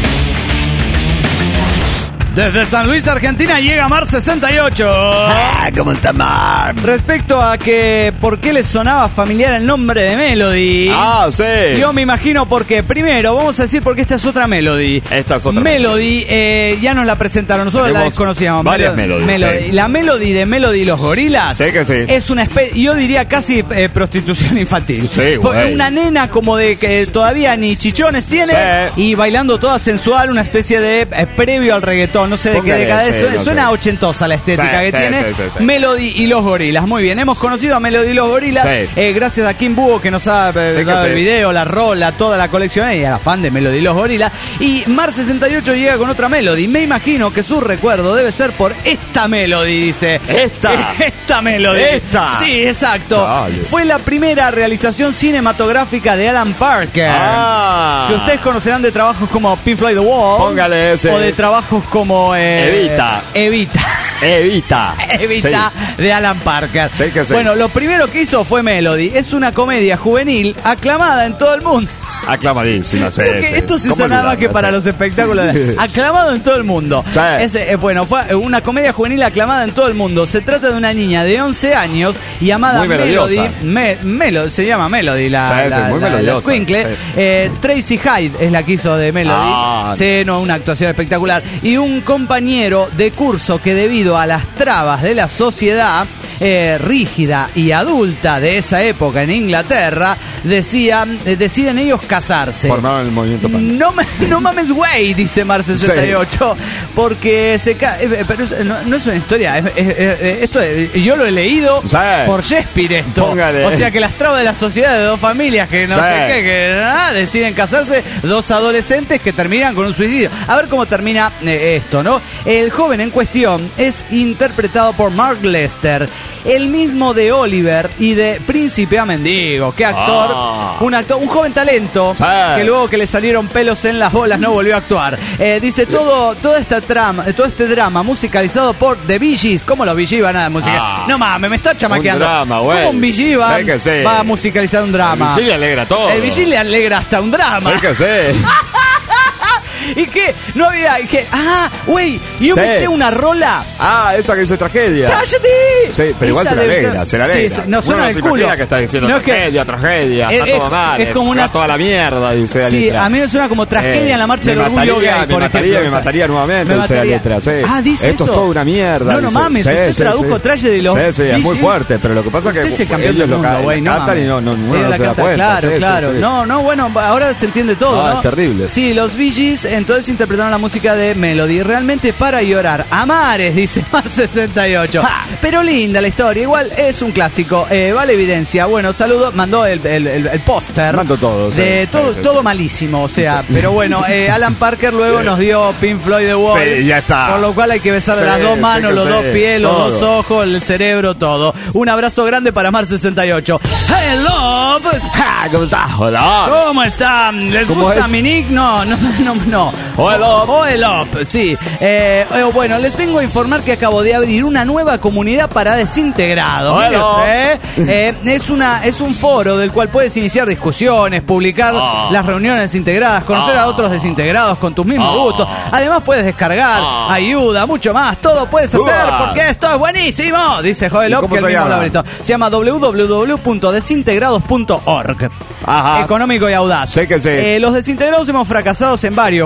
[SPEAKER 3] Desde San Luis, Argentina, llega Mar sesenta y ocho.
[SPEAKER 5] Ah, ¿cómo está Mar?
[SPEAKER 3] Respecto a que por qué le sonaba familiar el nombre de Melody.
[SPEAKER 4] Ah, sí.
[SPEAKER 3] Yo me imagino porque, primero, vamos a decir porque esta es otra Melody.
[SPEAKER 4] Esta es otra
[SPEAKER 3] Melody. Eh, ya nos la presentaron, nosotros la
[SPEAKER 4] Tenemos
[SPEAKER 3] desconocíamos.
[SPEAKER 4] varias
[SPEAKER 3] Melo-
[SPEAKER 4] Melodies,
[SPEAKER 3] Melody.
[SPEAKER 4] sí.
[SPEAKER 3] La Melody de Melody y los Gorilas.
[SPEAKER 4] Sí que sí.
[SPEAKER 3] Es una especie, yo diría casi eh, prostitución infantil.
[SPEAKER 4] Sí,
[SPEAKER 3] Porque
[SPEAKER 4] güey.
[SPEAKER 3] una nena como de que todavía ni chichones tiene
[SPEAKER 4] Sí.
[SPEAKER 3] y bailando toda sensual, una especie de eh, previo al reggaetón. No sé de
[SPEAKER 4] Póngale,
[SPEAKER 3] qué década es.
[SPEAKER 4] sí,
[SPEAKER 3] Suena,
[SPEAKER 4] no
[SPEAKER 3] suena
[SPEAKER 4] sé.
[SPEAKER 3] ochentosa la estética
[SPEAKER 4] Sí,
[SPEAKER 3] que
[SPEAKER 4] sí,
[SPEAKER 3] tiene.
[SPEAKER 4] sí, sí, sí.
[SPEAKER 3] Melody y los Gorilas. Muy bien, hemos conocido a Melody y los Gorilas.
[SPEAKER 4] Sí.
[SPEAKER 3] eh, gracias a Kim Búho que nos ha eh,
[SPEAKER 4] Sí que
[SPEAKER 3] dado el
[SPEAKER 4] sí.
[SPEAKER 3] video, la rola, toda la colección y a la fan de Melody y los Gorilas. Y Mar sesenta y ocho llega con otra Melody. Me imagino que su recuerdo debe ser por esta Melody, dice.
[SPEAKER 4] Esta.
[SPEAKER 3] Esta Melody.
[SPEAKER 4] Esta.
[SPEAKER 3] Sí, exacto.
[SPEAKER 4] Dale.
[SPEAKER 3] Fue la primera realización cinematográfica de Alan Parker.
[SPEAKER 4] Ah.
[SPEAKER 3] Que ustedes conocerán de trabajos como Pink Floyd The Wall.
[SPEAKER 4] Póngale ese.
[SPEAKER 3] O de trabajos como eh,
[SPEAKER 4] Evita.
[SPEAKER 3] Evita.
[SPEAKER 4] Evita.
[SPEAKER 3] Evita
[SPEAKER 4] Sí.
[SPEAKER 3] de Alan Parker.
[SPEAKER 4] Sí que sí.
[SPEAKER 3] Bueno, lo primero que hizo fue Melody. Es una comedia juvenil aclamada en todo el mundo.
[SPEAKER 4] Aclamadísima, sí.
[SPEAKER 3] Porque
[SPEAKER 4] sí.
[SPEAKER 3] esto se
[SPEAKER 4] ¿Cómo
[SPEAKER 3] usa nada más
[SPEAKER 4] olvidarlo,
[SPEAKER 3] que para
[SPEAKER 4] sí?
[SPEAKER 3] los espectáculos. de- Aclamado en todo el mundo.
[SPEAKER 4] Sí.
[SPEAKER 3] Es, eh, bueno, fue una comedia juvenil aclamada en todo el mundo. Se trata de una niña de once años llamada
[SPEAKER 4] Muy
[SPEAKER 3] Melody.
[SPEAKER 4] melodiosa.
[SPEAKER 3] Me- Melody, se llama Melody, la,
[SPEAKER 4] Sí, sí,
[SPEAKER 3] la,
[SPEAKER 4] muy
[SPEAKER 3] la- la
[SPEAKER 4] melodiosa.
[SPEAKER 3] escuincle.
[SPEAKER 4] Sí.
[SPEAKER 3] Eh, Tracy Hyde es la que hizo de Melody.
[SPEAKER 4] Ah.
[SPEAKER 3] Sí, no, una actuación espectacular. Y un compañero de curso que debido a las trabas de la sociedad eh, rígida y adulta de esa época en Inglaterra, decían, eh, deciden ellos casarse.
[SPEAKER 4] Formaron el movimiento pan.
[SPEAKER 3] No, me- no mames, güey, dice Mar sesenta y ocho, porque se ca eh, pero es- no, no es una historia, es- es- es- esto es- yo lo he leído
[SPEAKER 4] Sí.
[SPEAKER 3] por Shakespeare esto.
[SPEAKER 4] Póngale.
[SPEAKER 3] O sea que las trabas de la sociedad de dos familias que no
[SPEAKER 4] Sí.
[SPEAKER 3] sé qué, que ah, deciden casarse, dos adolescentes que terminan con un suicidio. A ver cómo termina eh, esto, ¿no? El joven en cuestión es interpretado por Mark Lester, el mismo de Oliver y de Príncipe a Mendigo. ¿Qué actor?
[SPEAKER 4] Ah.
[SPEAKER 3] Un actor, un joven talento
[SPEAKER 4] Sí.
[SPEAKER 3] que luego que le salieron pelos en las bolas no volvió a actuar. Eh, dice todo, toda esta trama, todo este drama musicalizado por The Bee Gees. ¿Cómo los Bee Gees van a musicalizar?
[SPEAKER 4] Ah.
[SPEAKER 3] No mames, me está chamaqueando.
[SPEAKER 4] Un drama, güey.
[SPEAKER 3] ¿Cómo un Bee Gees va,
[SPEAKER 4] Sí que sí.
[SPEAKER 3] va a musicalizar un drama?
[SPEAKER 4] El Bee Gees le alegra todo.
[SPEAKER 3] El Bee Gees le alegra hasta un drama.
[SPEAKER 4] Sí que sí.
[SPEAKER 3] ¿Y qué? No había. y que, ah, güey, yo
[SPEAKER 4] Sí.
[SPEAKER 3] me sé una rola.
[SPEAKER 4] Ah, esa que dice tragedia.
[SPEAKER 3] ¡Tragedy!
[SPEAKER 4] Sí, pero igual
[SPEAKER 3] Esa
[SPEAKER 4] se la
[SPEAKER 3] debe
[SPEAKER 4] alegra,
[SPEAKER 3] ser-
[SPEAKER 4] se la
[SPEAKER 3] sí,
[SPEAKER 4] alegra.
[SPEAKER 3] sí, no suena
[SPEAKER 4] Uno
[SPEAKER 3] el
[SPEAKER 4] se
[SPEAKER 3] culo.
[SPEAKER 4] imagina que está diciendo
[SPEAKER 3] No, es que-
[SPEAKER 4] tragedia, tragedia,
[SPEAKER 3] es-
[SPEAKER 4] está todo
[SPEAKER 3] es-
[SPEAKER 4] mal.
[SPEAKER 3] es como
[SPEAKER 4] va
[SPEAKER 3] una-
[SPEAKER 4] toda la mierda, dice la
[SPEAKER 3] Sí,
[SPEAKER 4] letra.
[SPEAKER 3] a mí me suena como tragedia
[SPEAKER 4] Eh,
[SPEAKER 3] en la marcha
[SPEAKER 4] me
[SPEAKER 3] del orgullo
[SPEAKER 4] mataría,
[SPEAKER 3] gay,
[SPEAKER 4] me
[SPEAKER 3] por
[SPEAKER 4] mataría,
[SPEAKER 3] ejemplo.
[SPEAKER 4] me mataría nuevamente,
[SPEAKER 3] Me
[SPEAKER 4] dice la
[SPEAKER 3] mataría.
[SPEAKER 4] letra, sí.
[SPEAKER 3] Ah, dice
[SPEAKER 4] Esto
[SPEAKER 3] eso.
[SPEAKER 4] es toda una mierda.
[SPEAKER 3] No, no
[SPEAKER 4] dice.
[SPEAKER 3] mames,
[SPEAKER 4] Sí,
[SPEAKER 3] usted
[SPEAKER 4] sí,
[SPEAKER 3] tradujo
[SPEAKER 4] sí.
[SPEAKER 3] tragedy de los
[SPEAKER 4] Sí, sí,
[SPEAKER 3] Bee
[SPEAKER 4] es muy
[SPEAKER 3] Gees.
[SPEAKER 4] fuerte, pero lo que pasa es que
[SPEAKER 3] Usted es el campeón
[SPEAKER 4] ellos
[SPEAKER 3] del
[SPEAKER 4] lo
[SPEAKER 3] mundo,
[SPEAKER 4] ca-
[SPEAKER 3] güey, no
[SPEAKER 4] cantan
[SPEAKER 3] mames.
[SPEAKER 4] y no, no, uno
[SPEAKER 3] Ella
[SPEAKER 4] no
[SPEAKER 3] la
[SPEAKER 4] se da
[SPEAKER 3] canta,
[SPEAKER 4] cuenta.
[SPEAKER 3] Claro,
[SPEAKER 4] sí, sí,
[SPEAKER 3] claro.
[SPEAKER 4] sí.
[SPEAKER 3] No, no, bueno, ahora se entiende todo,
[SPEAKER 4] Ah,
[SPEAKER 3] ¿no?
[SPEAKER 4] es terrible.
[SPEAKER 3] Sí, los Bee Gees entonces interpretaron la música de Melody. Realmente para llorar. A mares, dice Mar sesenta y ocho. Pero linda la historia. Igual es un clásico. Eh, vale evidencia. Bueno, saludo. Mandó el, el, el, el póster.
[SPEAKER 4] Mando todo,
[SPEAKER 3] De
[SPEAKER 4] sí,
[SPEAKER 3] todo,
[SPEAKER 4] sí, sí,
[SPEAKER 3] todo
[SPEAKER 4] sí.
[SPEAKER 3] malísimo. O sea, pero bueno, eh, Alan Parker luego nos dio Pink Floyd The Wall.
[SPEAKER 4] Sí, ya está.
[SPEAKER 3] Por lo cual hay que besar
[SPEAKER 4] Sí,
[SPEAKER 3] las dos manos,
[SPEAKER 4] sí que
[SPEAKER 3] los
[SPEAKER 4] sí,
[SPEAKER 3] dos pies, los
[SPEAKER 4] todo.
[SPEAKER 3] dos ojos, el cerebro, todo. Un abrazo grande para Mar sesenta y ocho. Hello.
[SPEAKER 4] Ah, ¿cómo estás? Hola.
[SPEAKER 3] ¿Cómo están? ¿Les
[SPEAKER 4] ¿Cómo
[SPEAKER 3] gusta
[SPEAKER 4] es?
[SPEAKER 3] mi nick? No, no, no, no.
[SPEAKER 4] Oil Up.
[SPEAKER 3] Oil Up, sí. Eh, eh, bueno, les vengo a informar que acabo de abrir una nueva comunidad para desintegrados.
[SPEAKER 4] Oil
[SPEAKER 3] Mire
[SPEAKER 4] Up.
[SPEAKER 3] usted, eh, es, una, es un foro del cual puedes iniciar discusiones, publicar
[SPEAKER 4] Ah.
[SPEAKER 3] las reuniones desintegradas, conocer
[SPEAKER 4] Ah.
[SPEAKER 3] a otros desintegrados con tus mismos
[SPEAKER 4] Ah.
[SPEAKER 3] gustos. Además puedes descargar
[SPEAKER 4] Ah.
[SPEAKER 3] ayuda, mucho más. Todo puedes hacer
[SPEAKER 4] Uah.
[SPEAKER 3] porque esto es buenísimo, dice Joel
[SPEAKER 4] ¿Y
[SPEAKER 3] Up,
[SPEAKER 4] cómo
[SPEAKER 3] que él
[SPEAKER 4] se
[SPEAKER 3] mismo lo
[SPEAKER 4] llama?
[SPEAKER 3] abrió. Se llama doble u doble u doble u punto desintegrados punto org.
[SPEAKER 4] Ajá.
[SPEAKER 3] Económico y audaz.
[SPEAKER 4] Sí que sí.
[SPEAKER 3] Eh, los desintegrados hemos fracasado en varios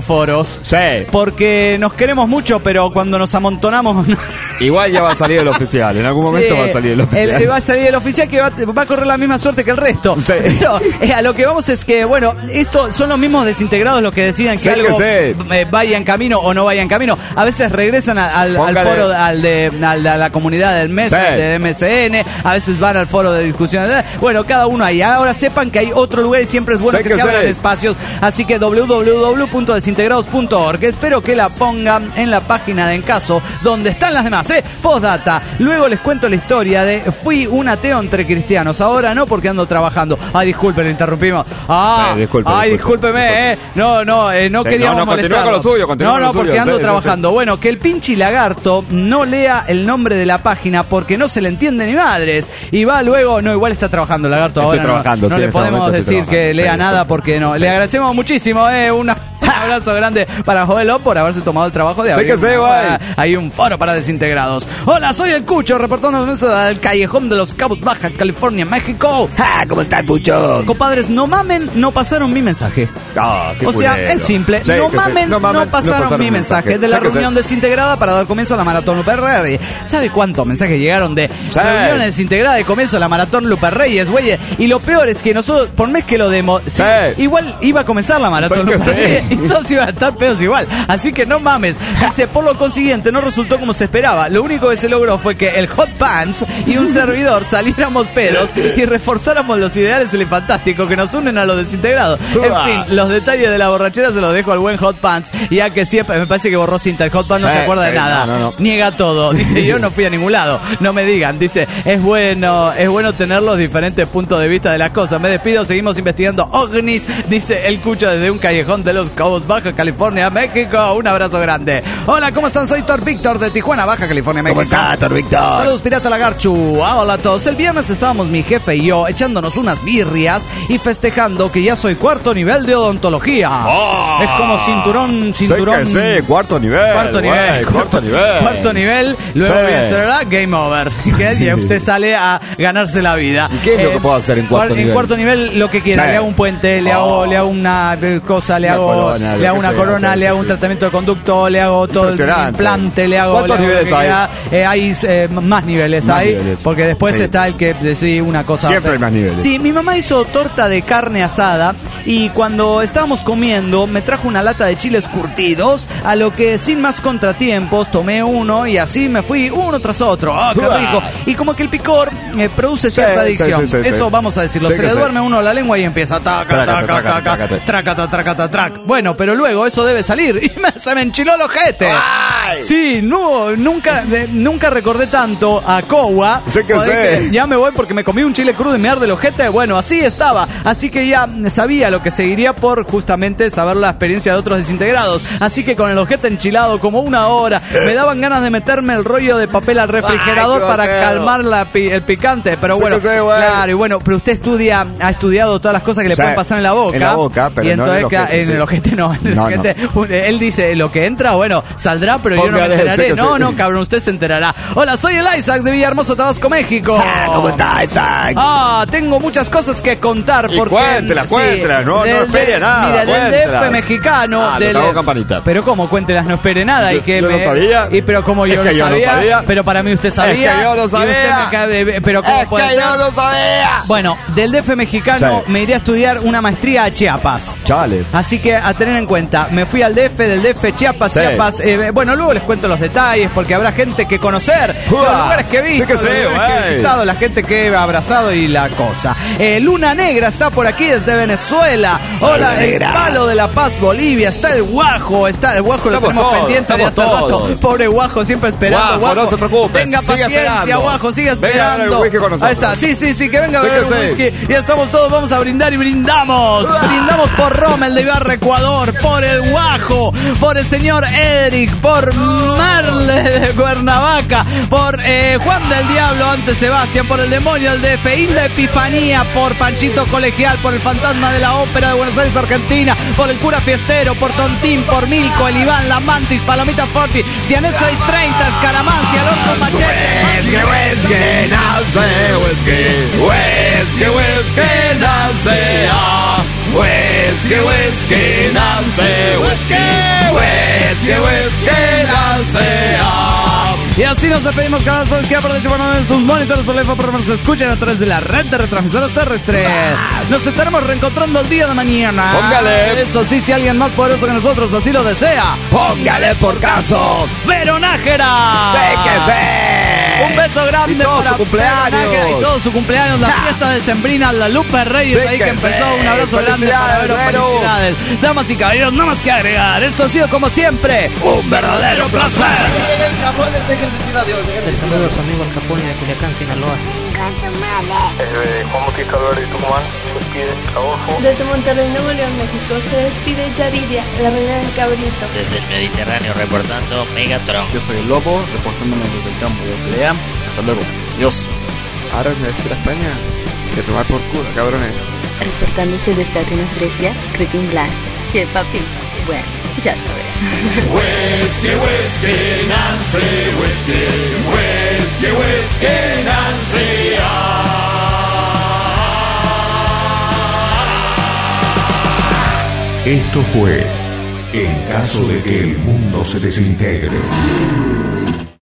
[SPEAKER 3] los foros.
[SPEAKER 4] Sí.
[SPEAKER 3] Porque nos queremos mucho, pero cuando nos amontonamos...
[SPEAKER 4] Igual ya va a salir el oficial. En algún momento sí, va a salir el oficial.
[SPEAKER 3] El, va a salir el oficial que va, va a correr la misma suerte que el resto. Sí. Pero eh, a lo que vamos es que, bueno, esto son los mismos desintegrados los que deciden que sí, algo que sí. eh, vaya en camino o no vaya en camino. A veces regresan a, al, al foro, al de, al de la comunidad del M E S, sí. de M S N. A veces van al foro de discusión. Bueno, cada uno ahí. Ahora sepan que hay otro lugar y siempre es bueno sí que, que se abran sí. espacios. Así que doble u doble u doble u punto desintegrados punto org. Espero que la pongan en la página de En Caso, donde están las demás. ¿eh? Postdata. Luego les cuento la historia de fui un ateo entre cristianos. Ahora no, porque ando trabajando. Ay, disculpen, interrumpimos. Ah, sí, disculpe, ay, disculpe, discúlpeme, disculpe. eh. No, no, eh, no sí, queríamos no, no, molestarlos. Con lo suyo, no, no, porque suyo, ando sí, trabajando. Sí, sí. Bueno, que el pinche lagarto no lea el nombre de la página porque no se le entiende ni madres. Y va luego, no, igual está trabajando el lagarto
[SPEAKER 4] estoy
[SPEAKER 3] ahora.
[SPEAKER 4] Trabajando,
[SPEAKER 3] no, no
[SPEAKER 4] sí,
[SPEAKER 3] le podemos decir que lea sí, nada porque no. Sí. Le agradecemos muchísimo, eh, una... Un abrazo grande para Joel por haberse tomado el trabajo de abrir
[SPEAKER 4] sí
[SPEAKER 3] una, hay un foro para desintegrados. Hola, soy el Cucho, reportando del Callejón de los Cabos, Baja California, México.
[SPEAKER 5] ¡Ah! ¿Cómo está el Cucho?
[SPEAKER 3] Compadres, no mamen, no pasaron mi mensaje.
[SPEAKER 4] Oh,
[SPEAKER 3] o sea, culero. Es simple, sí, no, mamen, sí. no mamen, no pasaron, no pasaron mi mensaje, mensaje de la sí, reunión sí. desintegrada para dar comienzo a la Maratón Luper Reyes. ¿Sabe cuántos mensajes llegaron de sí. reunión desintegrada de comienzo a la Maratón Luper Reyes, güey? Y lo peor es que nosotros, por mes que lo demos, sí. Sí, igual iba a comenzar la Maratón Luper Reyes y todos iban a estar pedos igual, así que no mames. Dice, por lo consiguiente no resultó como se esperaba. Lo único que se logró fue que el Hot Pants y un servidor saliéramos pedos y reforzáramos los ideales del fantástico que nos unen a los desintegrados. En fin, los detalles de la borrachera se los dejo al buen Hot Pants, ya que siempre me parece que borró cinta. El Hot Pants no sí, se acuerda de sí, nada, no, no, no. Niega todo. Dice, yo no fui a ningún lado, no me digan. Dice, es bueno, es bueno tener los diferentes puntos de vista de las cosas. Me despido, seguimos investigando ovnis, dice el Cucho desde un callejón de los Cabos, Baja California, México. Un abrazo grande. Hola, ¿cómo están? Soy Thor Víctor de Tijuana, Baja California, México.
[SPEAKER 5] ¿Cómo está, Thor Víctor?
[SPEAKER 3] Saludos, Pirata Lagarchu. Hola a todos. El viernes estábamos mi jefe y yo echándonos unas birrias y festejando que ya soy cuarto nivel de odontología. Oh, es como cinturón, cinturón.
[SPEAKER 4] Sí, que sí, cuarto nivel.
[SPEAKER 3] Cuarto nivel.
[SPEAKER 4] Wey, cuarto nivel.
[SPEAKER 3] Cuarto nivel. Luego sí. bien será game over. Que ya usted sale a ganarse la vida.
[SPEAKER 4] ¿Y qué es eh, lo que puedo hacer en cuarto
[SPEAKER 3] en
[SPEAKER 4] nivel?
[SPEAKER 3] En cuarto nivel lo que quiera. Sí. Le hago un puente, le hago, oh. le hago una cosa, le una hago, corona, le hago una corona, sea, le hago sí, un tratamiento de conducto, le hago todo el implante, le hago...
[SPEAKER 4] ¿Cuántos
[SPEAKER 3] le hago
[SPEAKER 4] niveles hay?
[SPEAKER 3] Eh, hay eh, más niveles más hay, niveles. Porque después sí. está el que sí, una cosa...
[SPEAKER 4] Siempre hay más niveles.
[SPEAKER 3] Sí, mi mamá hizo torta de carne asada y cuando estábamos comiendo me trajo una lata de chiles curtidos, a lo que sin más contratiempos tomé uno y así me fui uno tras otro. ¡Ah, oh, qué rico! Y como que el picor eh, produce cierta sí, adicción. Sí, sí, sí, Eso sí. vamos a decirlo. Sí, Se le sí. duerme uno la lengua y empieza taca, taca, taca, taca, tracata, tracata, trac. Bueno, pero luego eso debe salir y me, se me enchiló el ojete. Ay. Sí, no, nunca, de, nunca recordé tanto a Cowa.
[SPEAKER 4] Sé que sé.
[SPEAKER 3] Que ya me voy porque me comí un chile crudo y me arde el ojete. Bueno, así estaba. Así que ya sabía lo que seguiría por justamente saber la experiencia de otros desintegrados. Así que con el ojete enchilado como una hora, me daban ganas de meterme el rollo de papel al refrigerador Ay, para calmar la, el picante. Pero bueno, sé, claro, y bueno, pero usted estudia, ha estudiado todas las cosas que le o sea, pueden pasar en la boca.
[SPEAKER 4] En la boca, pero
[SPEAKER 3] y entonces
[SPEAKER 4] no en el ojete.
[SPEAKER 3] En sí. el ojete no. En el no, ojete, no. Él dice, lo que entra, bueno, saldrá, pero Póngale, yo no me enteraré. No, no, cabrón, usted se enterará. Hola, soy el Isaac de Villahermosa, Tabasco, México.
[SPEAKER 5] Ah, ¿cómo está, Isaac?
[SPEAKER 3] Ah, tengo muchas cosas que contar.
[SPEAKER 4] Y
[SPEAKER 3] porque
[SPEAKER 4] cuéntela, sí, cuéntela, no, no espere nada.
[SPEAKER 3] Mira,
[SPEAKER 4] cuéntela.
[SPEAKER 3] del D F mexicano.
[SPEAKER 4] Ah,
[SPEAKER 3] del,
[SPEAKER 4] campanita.
[SPEAKER 3] Pero cómo, cuéntelas, no espere nada.
[SPEAKER 4] Yo,
[SPEAKER 3] y que
[SPEAKER 4] yo
[SPEAKER 3] me,
[SPEAKER 4] no sabía.
[SPEAKER 3] Y pero como yo,
[SPEAKER 4] es que
[SPEAKER 3] no,
[SPEAKER 4] yo
[SPEAKER 3] sabía,
[SPEAKER 4] no sabía.
[SPEAKER 3] Pero para mí usted sabía.
[SPEAKER 4] Es que yo no sabía.
[SPEAKER 3] Me, pero cómo
[SPEAKER 4] es
[SPEAKER 3] puede
[SPEAKER 4] que
[SPEAKER 3] ser?
[SPEAKER 4] yo no sabía.
[SPEAKER 3] Bueno, del D F mexicano sí. me iré a estudiar una maestría a Chiapas.
[SPEAKER 4] Chale.
[SPEAKER 3] Así que a tener en cuenta, me fui al D F, del D F Chiapas, sí. Chiapas. Eh, bueno, luego les cuento los detalles porque habrá gente que conocer, Uah. los lugares que he visto,
[SPEAKER 4] sí que
[SPEAKER 3] los
[SPEAKER 4] sé,
[SPEAKER 3] lugares que he visitado, la gente que he abrazado y la cosa. Eh, Luna Negra está por aquí desde Venezuela. Hola, el Palo de La Paz, Bolivia. Está el Guajo, está el Guajo, lo tenemos todos, pendiente de hace rato. Pobre Guajo, siempre esperando.
[SPEAKER 4] Guajo,
[SPEAKER 3] Guajo.
[SPEAKER 4] no se preocupe.
[SPEAKER 3] Tenga paciencia, Guajo, sigue esperando.
[SPEAKER 4] Ahí
[SPEAKER 3] está, sí, sí, sí, que venga
[SPEAKER 4] sí
[SPEAKER 3] a beber un whisky. Ya estamos todos, vamos a brindar y brindamos. Uah. Brindamos por Rommel de Ibarra, Ecuador, por el Guajo, por el señor Eric, por Marle de Cuernavaca, por eh, Juan del Diablo, antes Sebastián, por el demonio del D F, Inda Epifanía, por Panchito Colegial, por el fantasma de la ópera de Buenos Aires, Argentina, por el cura fiestero, por Tontín, por Milko, el Iván, la Mantis, Palomita Forti, Cianet seiscientos treinta, Escaramancia, el Orco Machete.
[SPEAKER 4] Whisky, whisky, no sé, whisky, whisky, whisky, no sé, ah, whisky.
[SPEAKER 3] Whisky, whisky, Nancy, whisky, whisky, whisky, Nancy. Y así nos despedimos cada vez por el que aprovecho para ver sus monitores por la info, pero nos escuchen a través de la red de retransmisoras terrestres. Nos estaremos reencontrando el día de mañana.
[SPEAKER 4] Póngale.
[SPEAKER 3] Eso sí, si alguien más poderoso que nosotros así lo desea,
[SPEAKER 5] Póngale por caso.
[SPEAKER 3] Veronájera.
[SPEAKER 5] Sé que sé.
[SPEAKER 3] Un beso grande
[SPEAKER 4] Y todo
[SPEAKER 3] para
[SPEAKER 4] su cumpleaños.
[SPEAKER 3] Veronájera y todo su cumpleaños, la fiesta de Sembrina, la Lupe Reyes
[SPEAKER 4] Sí
[SPEAKER 3] ahí que
[SPEAKER 4] que
[SPEAKER 3] empezó.
[SPEAKER 4] sí.
[SPEAKER 3] Un abrazo grande para Vero.
[SPEAKER 4] Vero.
[SPEAKER 3] Felicidades. Damas y caballeros, nada más que agregar. Esto ha sido como siempre un verdadero placer.
[SPEAKER 11] Les saludo a su amigo el Capone de Culiacán, Sinaloa.
[SPEAKER 7] Eh, Juan Bautista Álvarez de Tucumán, se despide Adolfo.
[SPEAKER 2] Desde Monterrey, Nuevo León, México, se despide Yaridia, la reina del cabrito.
[SPEAKER 12] Desde el Mediterráneo reportando Megatron.
[SPEAKER 13] Yo soy el Lobo, reportándome desde el campo de pelea. Hasta luego. Adiós.
[SPEAKER 14] Ahora me decir a España que tomar por culo, cabrones.
[SPEAKER 15] Reportándose desde Atenas, Grecia, Creeping Blaster. Che, papi. Bueno, ya sabes.
[SPEAKER 3] Whisky, whisky, Nancy, whisky, whisky, whisky, Nancy.
[SPEAKER 1] Esto fue En caso de que el mundo se desintegre.